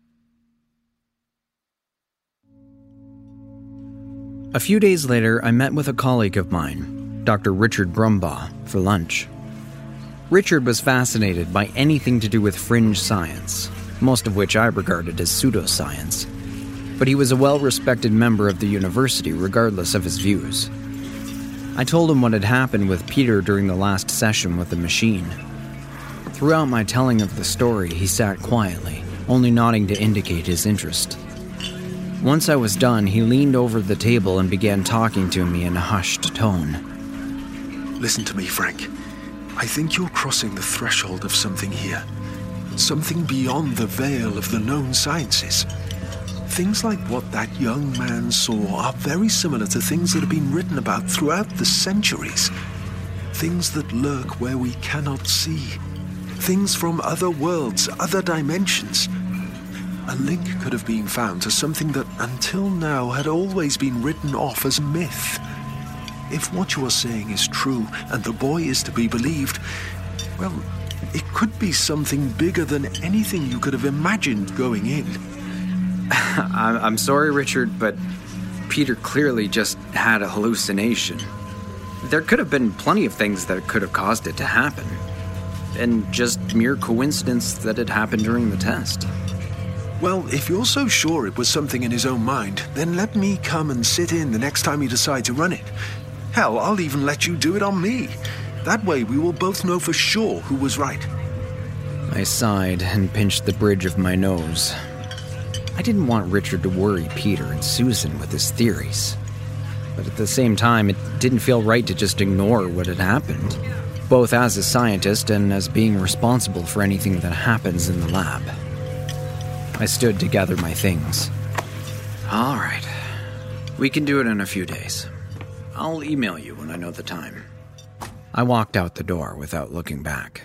A few days later, I met with a colleague of mine, Dr. Richard Brumbaugh, for lunch. Richard was fascinated by anything to do with fringe science, most of which I regarded as pseudoscience, but he was a well-respected member of the university regardless of his views. I told him what had happened with Peter during the last session with the machine. Throughout my telling of the story, he sat quietly, only nodding to indicate his interest. Once I was done, he leaned over the table and began talking to me in a hushed tone. Listen to me, Frank. I think you're crossing the threshold of something here. Something beyond the veil of the known sciences. Things like what that young man saw are very similar to things that have been written about throughout the centuries. Things that lurk where we cannot see. Things from other worlds, other dimensions. A link could have been found to something that until now had always been written off as myth. If what you are saying is true and the boy is to be believed, well, it could be something bigger than anything you could have imagined going in. I'm sorry, Richard, but Peter clearly just had a hallucination. There could have been plenty of things that could have caused it to happen, and just mere coincidence that it happened during the test. Well, if you're so sure it was something in his own mind, then let me come and sit in the next time you decide to run it. Hell, I'll even let you do it on me. That way we will both know for sure who was right. I sighed and pinched the bridge of my nose. I didn't want Richard to worry Peter and Susan with his theories. But at the same time, it didn't feel right to just ignore what had happened, both as a scientist and as being responsible for anything that happens in the lab. I stood to gather my things. All right. We can do it in a few days. I'll email you when I know the time. I walked out the door without looking back.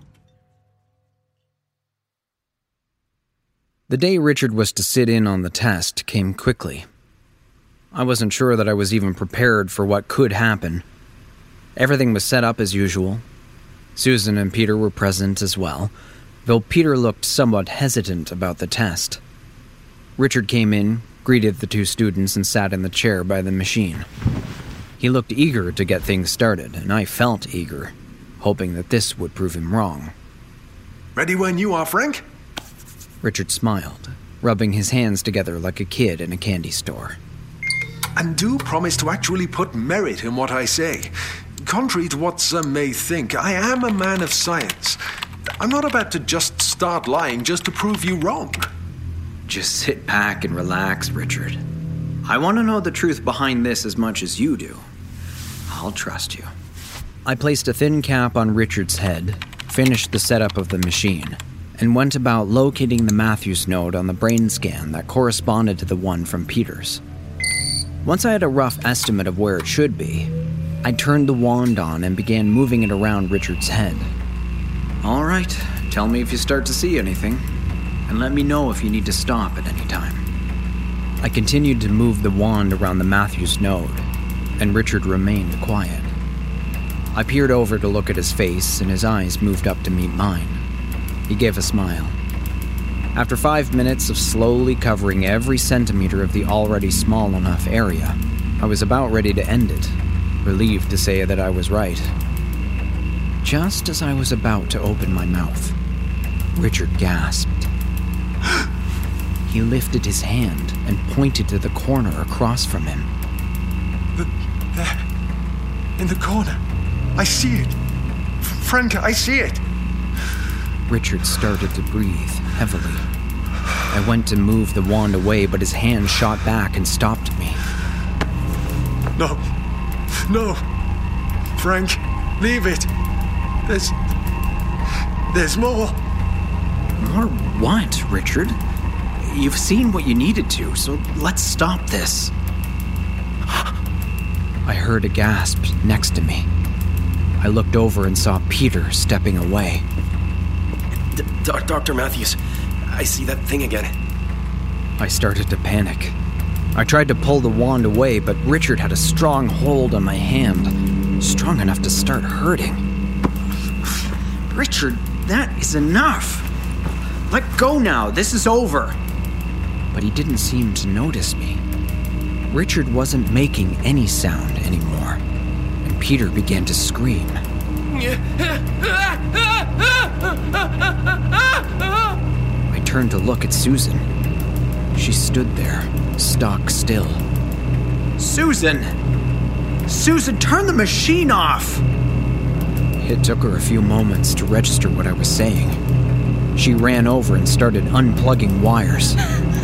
The day Richard was to sit in on the test came quickly. I wasn't sure that I was even prepared for what could happen. Everything was set up as usual. Susan and Peter were present as well, though Peter looked somewhat hesitant about the test. Richard came in, greeted the two students, and sat in the chair by the machine. He looked eager to get things started, and I felt eager, hoping that this would prove him wrong. Ready when you are, Frank? Richard smiled, rubbing his hands together like a kid in a candy store. And do promise to actually put merit in what I say. Contrary to what some may think, I am a man of science. I'm not about to just start lying just to prove you wrong. Just sit back and relax, Richard. I want to know the truth behind this as much as you do. I'll trust you. I placed a thin cap on Richard's head, finished the setup of the machine, and went about locating the Matthews node on the brain scan that corresponded to the one from Peter's. Once I had a rough estimate of where it should be, I turned the wand on and began moving it around Richard's head. All right, tell me if you start to see anything, and let me know if you need to stop at any time. I continued to move the wand around the Matthews node, and Richard remained quiet. I peered over to look at his face, and his eyes moved up to meet mine. He gave a smile. After 5 minutes of slowly covering every centimeter of the already small enough area, I was about ready to end it, relieved to say that I was right. Just as I was about to open my mouth, Richard gasped. He lifted his hand and pointed to the corner across from him. There. In the corner. I see it. Frank, I see it. Richard started to breathe heavily. I went to move the wand away, but his hand shot back and stopped me. No. No. Frank, leave it. There's more. More what, Richard? You've seen what you needed to, so let's stop this. I heard a gasp next to me. I looked over and saw Peter stepping away. Dr. Matthews, I see that thing again. I started to panic. I tried to pull the wand away, but Richard had a strong hold on my hand, strong enough to start hurting. Richard, that is enough. Let go now, this is over. But he didn't seem to notice me. Richard wasn't making any sound anymore, and Peter began to scream. I turned to look at Susan. She stood there, stock still. Susan! Susan, turn the machine off! It took her a few moments to register what I was saying. She ran over and started unplugging wires.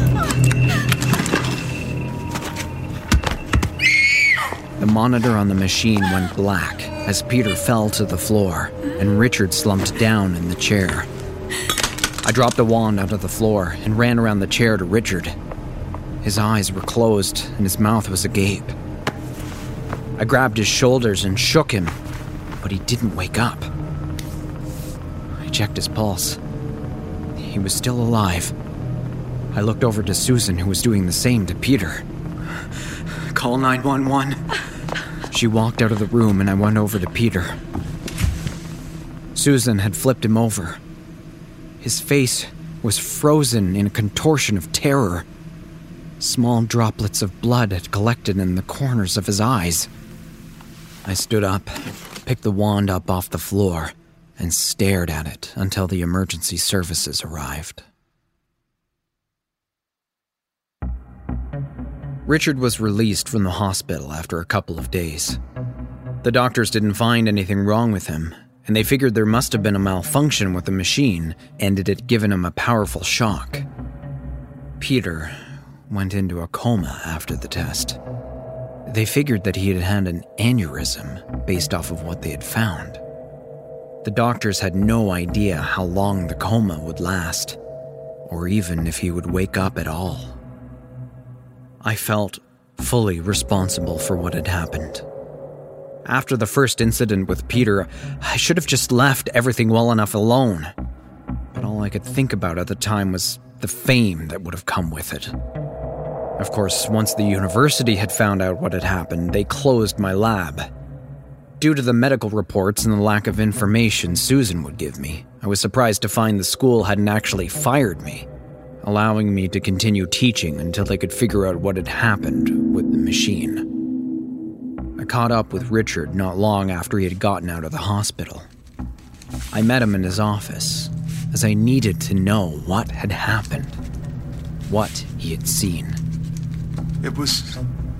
The monitor on the machine went black as Peter fell to the floor and Richard slumped down in the chair. I dropped the wand onto the floor and ran around the chair to Richard. His eyes were closed and his mouth was agape. I grabbed his shoulders and shook him, but he didn't wake up. I checked his pulse. He was still alive. I looked over to Susan, who was doing the same to Peter. Call 911. She walked out of the room and I went over to Peter. Susan had flipped him over. His face was frozen in a contortion of terror. Small droplets of blood had collected in the corners of his eyes. I stood up, picked the wand up off the floor, and stared at it until the emergency services arrived. Richard was released from the hospital after a couple of days. The doctors didn't find anything wrong with him, and they figured there must have been a malfunction with the machine, and it had given him a powerful shock. Peter went into a coma after the test. They figured that he had had an aneurysm based off of what they had found. The doctors had no idea how long the coma would last, or even if he would wake up at all. I felt fully responsible for what had happened. After the first incident with Peter, I should have just left everything well enough alone. But all I could think about at the time was the fame that would have come with it. Of course, once the university had found out what had happened, they closed my lab. Due to the medical reports and the lack of information Susan would give me, I was surprised to find the school hadn't actually fired me, allowing me to continue teaching until they could figure out what had happened with the machine. I caught up with Richard not long after he had gotten out of the hospital. I met him in his office, as I needed to know what had happened, what he had seen. It was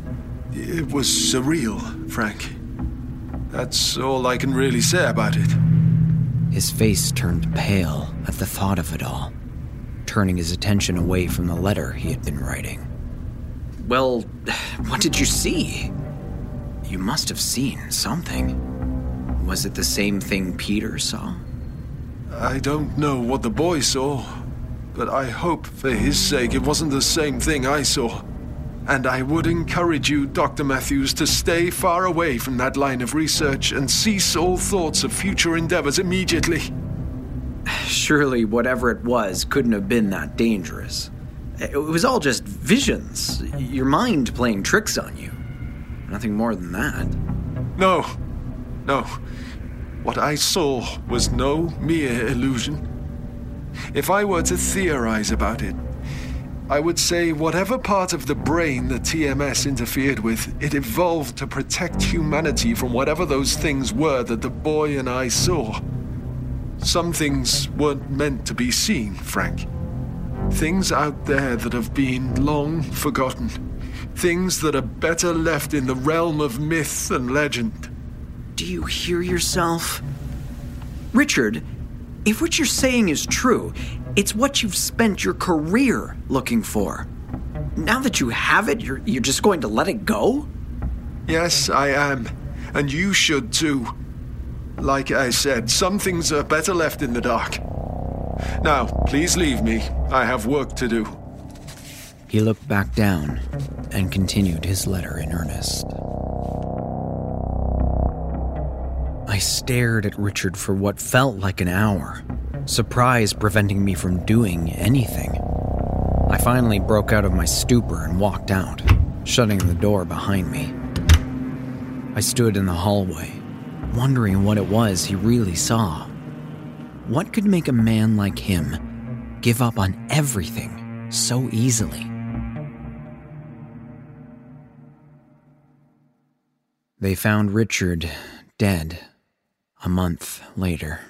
surreal, Frank. That's all I can really say about it. His face turned pale at the thought of it all, turning his attention away from the letter he had been writing. Well, what did you see? You must have seen something. Was it the same thing Peter saw? I don't know what the boy saw, but I hope for his sake it wasn't the same thing I saw. And I would encourage you, Dr. Matthews, to stay far away from that line of research and cease all thoughts of future endeavors immediately. Surely whatever it was couldn't have been that dangerous. It was all just visions, your mind playing tricks on you. Nothing more than that. No, No, what I saw was no mere illusion. If I were to theorize about it, I would say whatever part of the brain the TMS interfered with, it evolved to protect humanity from whatever those things were that the boy and I saw. Some things weren't meant to be seen, Frank. Things out there that have been long forgotten. Things that are better left in the realm of myth and legend. Do you hear yourself? Richard, if what you're saying is true, it's what you've spent your career looking for. Now that you have it, you're just going to let it go? Yes, I am. And you should too. Like I said, some things are better left in the dark. Now, please leave me. I have work to do. He looked back down and continued his letter in earnest. I stared at Richard for what felt like an hour, surprise preventing me from doing anything. I finally broke out of my stupor and walked out, shutting the door behind me. I stood in the hallway, wondering what it was he really saw. What could make a man like him give up on everything so easily? They found Richard dead a month later.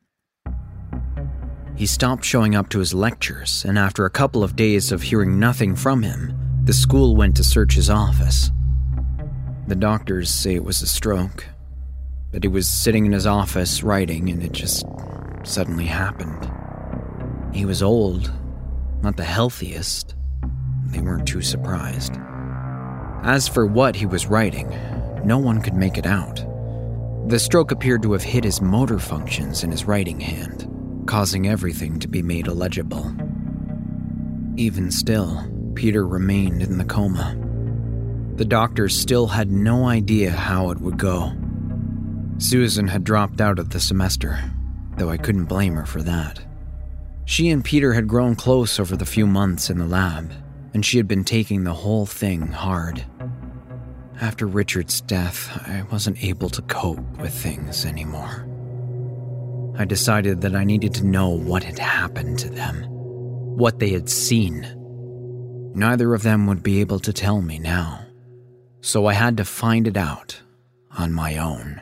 He stopped showing up to his lectures, and after a couple of days of hearing nothing from him, the school went to search his office. The doctors say it was a stroke, that he was sitting in his office writing and it just suddenly happened. He was old, not the healthiest. They weren't too surprised. As for what he was writing, no one could make it out. The stroke appeared to have hit his motor functions in his writing hand, causing everything to be made illegible. Even still, Peter remained in the coma. The doctors still had no idea how it would go. Susan had dropped out of the semester, though I couldn't blame her for that. She and Peter had grown close over the few months in the lab, and she had been taking the whole thing hard. After Richard's death, I wasn't able to cope with things anymore. I decided that I needed to know what had happened to them, what they had seen. Neither of them would be able to tell me now, so I had to find it out on my own.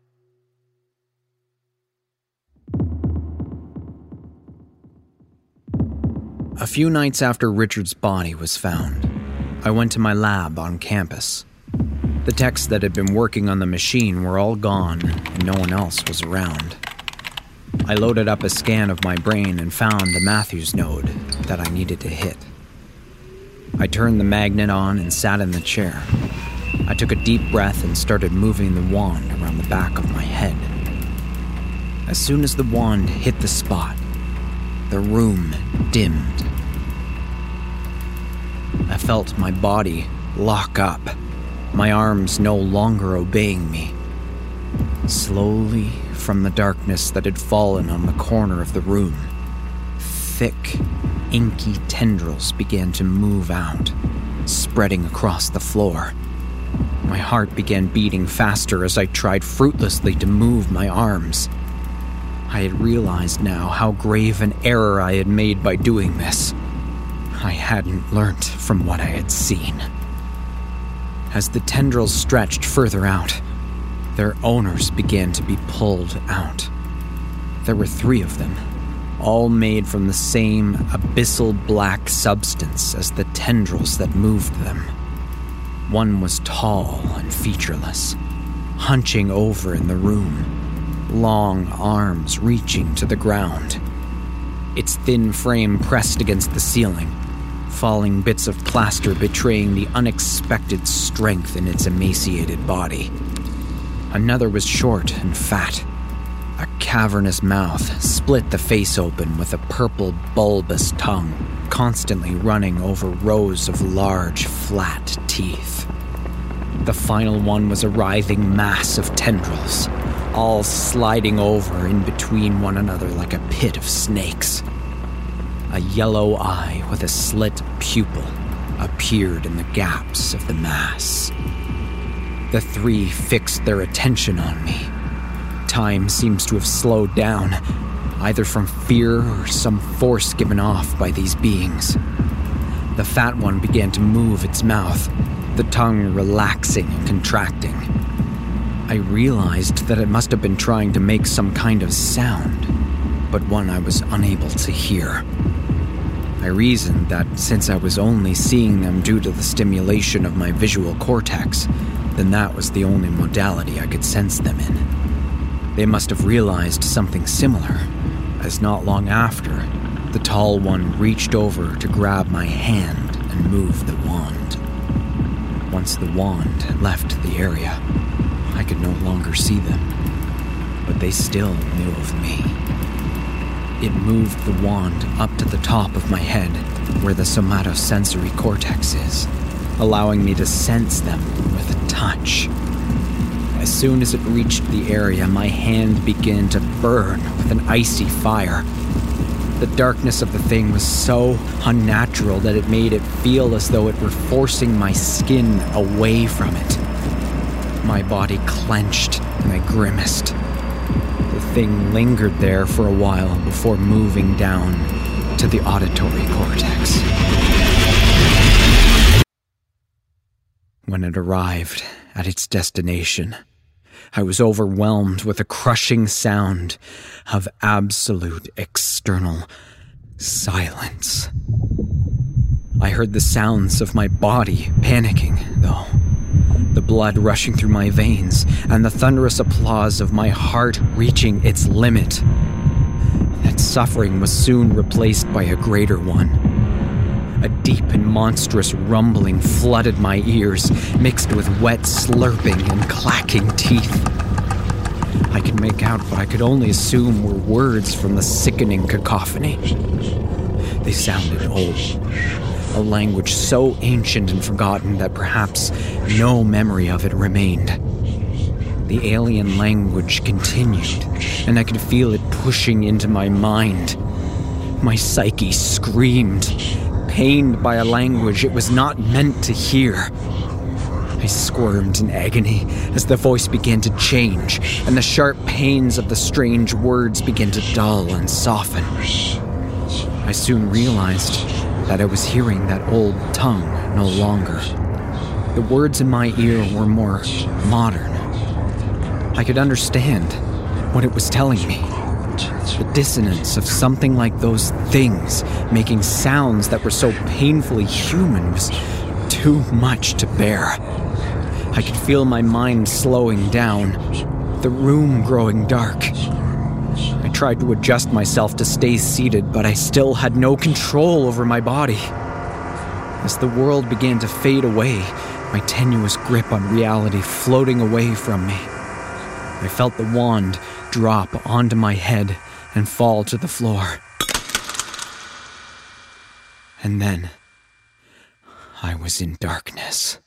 A few nights after Richard's body was found, I went to my lab on campus. The techs that had been working on the machine were all gone, and no one else was around. I loaded up a scan of my brain and found the Matthews node that I needed to hit. I turned the magnet on and sat in the chair. I took a deep breath and started moving the wand around the back of my head. As soon as the wand hit the spot, the room dimmed. I felt my body lock up, my arms no longer obeying me. Slowly, from the darkness that had fallen on the corner of the room, thick, inky tendrils began to move out, spreading across the floor. My heart began beating faster as I tried fruitlessly to move my arms. I had realized now how grave an error I had made by doing this. I hadn't learnt from what I had seen. As the tendrils stretched further out, their owners began to be pulled out. There were 3 of them, all made from the same abyssal black substance as the tendrils that moved them. One was tall and featureless, hunching over in the room, long arms reaching to the ground. Its thin frame pressed against the ceiling, falling bits of plaster betraying the unexpected strength in its emaciated body. Another was short and fat. A cavernous mouth split the face open with a purple bulbous tongue, constantly running over rows of large, flat teeth. The final one was a writhing mass of tendrils, all sliding over in between one another like a pit of snakes. A yellow eye with a slit pupil appeared in the gaps of the mass. The 3 fixed their attention on me, time seems to have slowed down, either from fear or some force given off by these beings. The fat one began to move its mouth, the tongue relaxing and contracting. I realized that it must have been trying to make some kind of sound, but one I was unable to hear. I reasoned that since I was only seeing them due to the stimulation of my visual cortex, then that was the only modality I could sense them in. They must have realized something similar, as not long after, the tall one reached over to grab my hand and move the wand. Once the wand left the area, I could no longer see them, but they still knew of me. It moved the wand up to the top of my head, where the somatosensory cortex is, allowing me to sense them with a touch. As soon as it reached the area, my hand began to burn with an icy fire. The darkness of the thing was so unnatural that it made it feel as though it were forcing my skin away from it. My body clenched and I grimaced. The thing lingered there for a while before moving down to the auditory cortex. When it arrived at its destination, I was overwhelmed with a crushing sound of absolute external silence. I heard the sounds of my body panicking, though, the blood rushing through my veins, and the thunderous applause of my heart reaching its limit. That suffering was soon replaced by a greater one. A deep and monstrous rumbling flooded my ears, mixed with wet slurping and clacking teeth. I could make out what I could only assume were words from the sickening cacophony. They sounded old, a language so ancient and forgotten that perhaps no memory of it remained. The alien language continued, and I could feel it pushing into my mind. My psyche screamed, pained by a language it was not meant to hear. I squirmed in agony as the voice began to change, and the sharp pains of the strange words began to dull and soften. I soon realized that I was hearing that old tongue no longer. The words in my ear were more modern. I could understand what it was telling me. The dissonance of something like those things making sounds that were so painfully human was too much to bear. I could feel my mind slowing down, the room growing dark. I tried to adjust myself to stay seated, but I still had no control over my body. As the world began to fade away, my tenuous grip on reality floating away from me, I felt the wand drop onto my head and fall to the floor. And then, I was in darkness.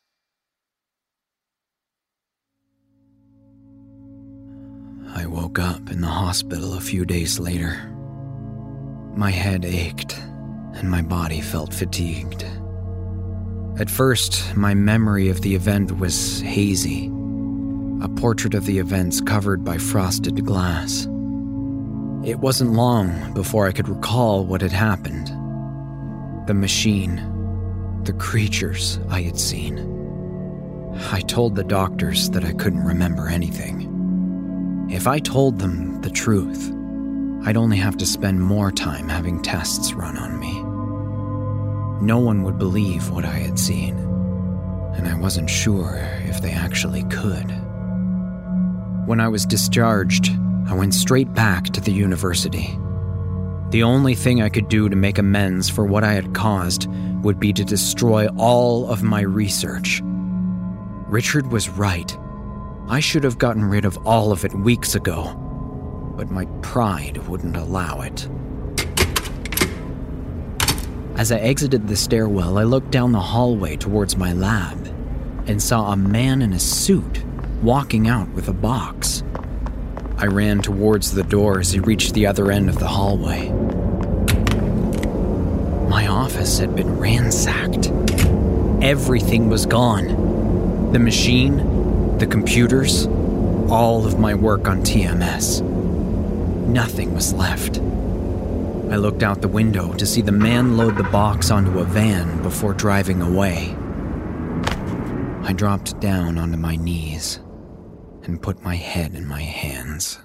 I woke up in the hospital a few days later. My head ached, and my body felt fatigued. At first, my memory of the event was hazy, a portrait of the events covered by frosted glass. It wasn't long before I could recall what had happened. The machine, the creatures I had seen. I told the doctors that I couldn't remember anything. If I told them the truth, I'd only have to spend more time having tests run on me. No one would believe what I had seen, and I wasn't sure if they actually could. When I was discharged, I went straight back to the university. The only thing I could do to make amends for what I had caused would be to destroy all of my research. Richard was right. I should have gotten rid of all of it weeks ago, but my pride wouldn't allow it. As I exited the stairwell, I looked down the hallway towards my lab and saw a man in a suit walking out with a box. I ran towards the door as he reached the other end of the hallway. My office had been ransacked. Everything was gone. The machine, the computers, all of my work on TMS. Nothing was left. I looked out the window to see the man load the box onto a van before driving away. I dropped down onto my knees and put my head in my hands.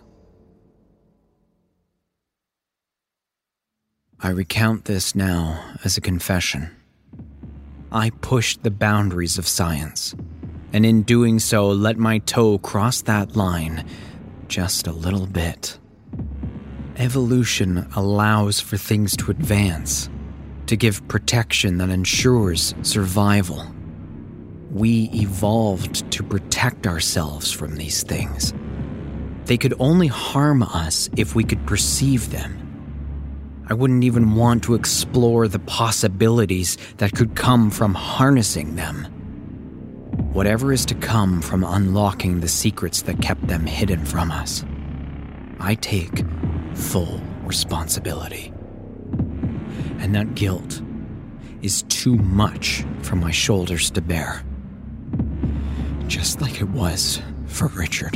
I recount this now as a confession. I pushed the boundaries of science, and in doing so, let my toe cross that line just a little bit. Evolution allows for things to advance, to give protection that ensures survival. We evolved to protect ourselves from these things. They could only harm us if we could perceive them. I wouldn't even want to explore the possibilities that could come from harnessing them. Whatever is to come from unlocking the secrets that kept them hidden from us, I take full responsibility. And that guilt is too much for my shoulders to bear. Just like it was for Richard.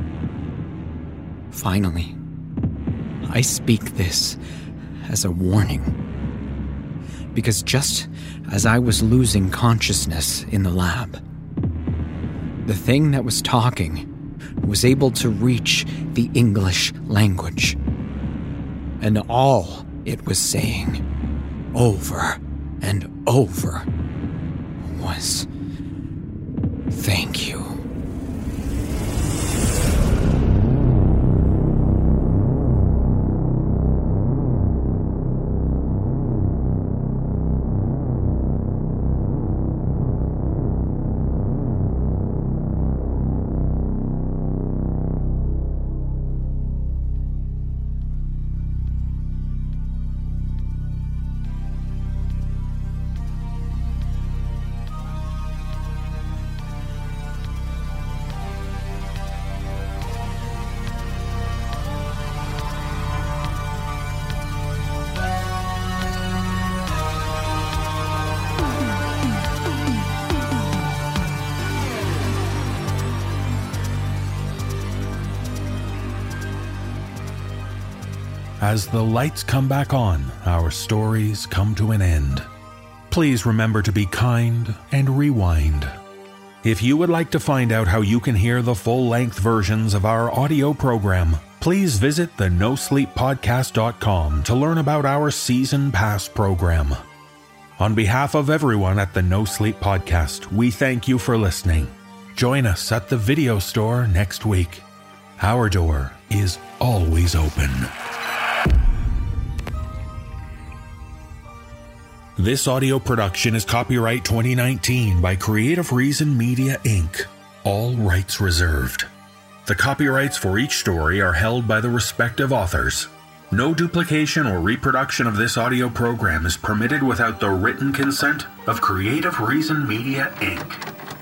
Finally, I speak this as a warning. Because just as I was losing consciousness in the lab, the thing that was talking was able to reach the English language. And all it was saying, over and over, was, "Thank you." As the lights come back on, our stories come to an end. Please remember to be kind and rewind. If you would like to find out how you can hear the full-length versions of our audio program, please visit the NoSleepPodcast.com to learn about our Season Pass program. On behalf of everyone at the No Sleep Podcast, we thank you for listening. Join us at the video store next week. Our door is always open. This audio production is copyright 2019 by Creative Reason Media, Inc. All rights reserved. The copyrights for each story are held by the respective authors. No duplication or reproduction of this audio program is permitted without the written consent of Creative Reason Media, Inc.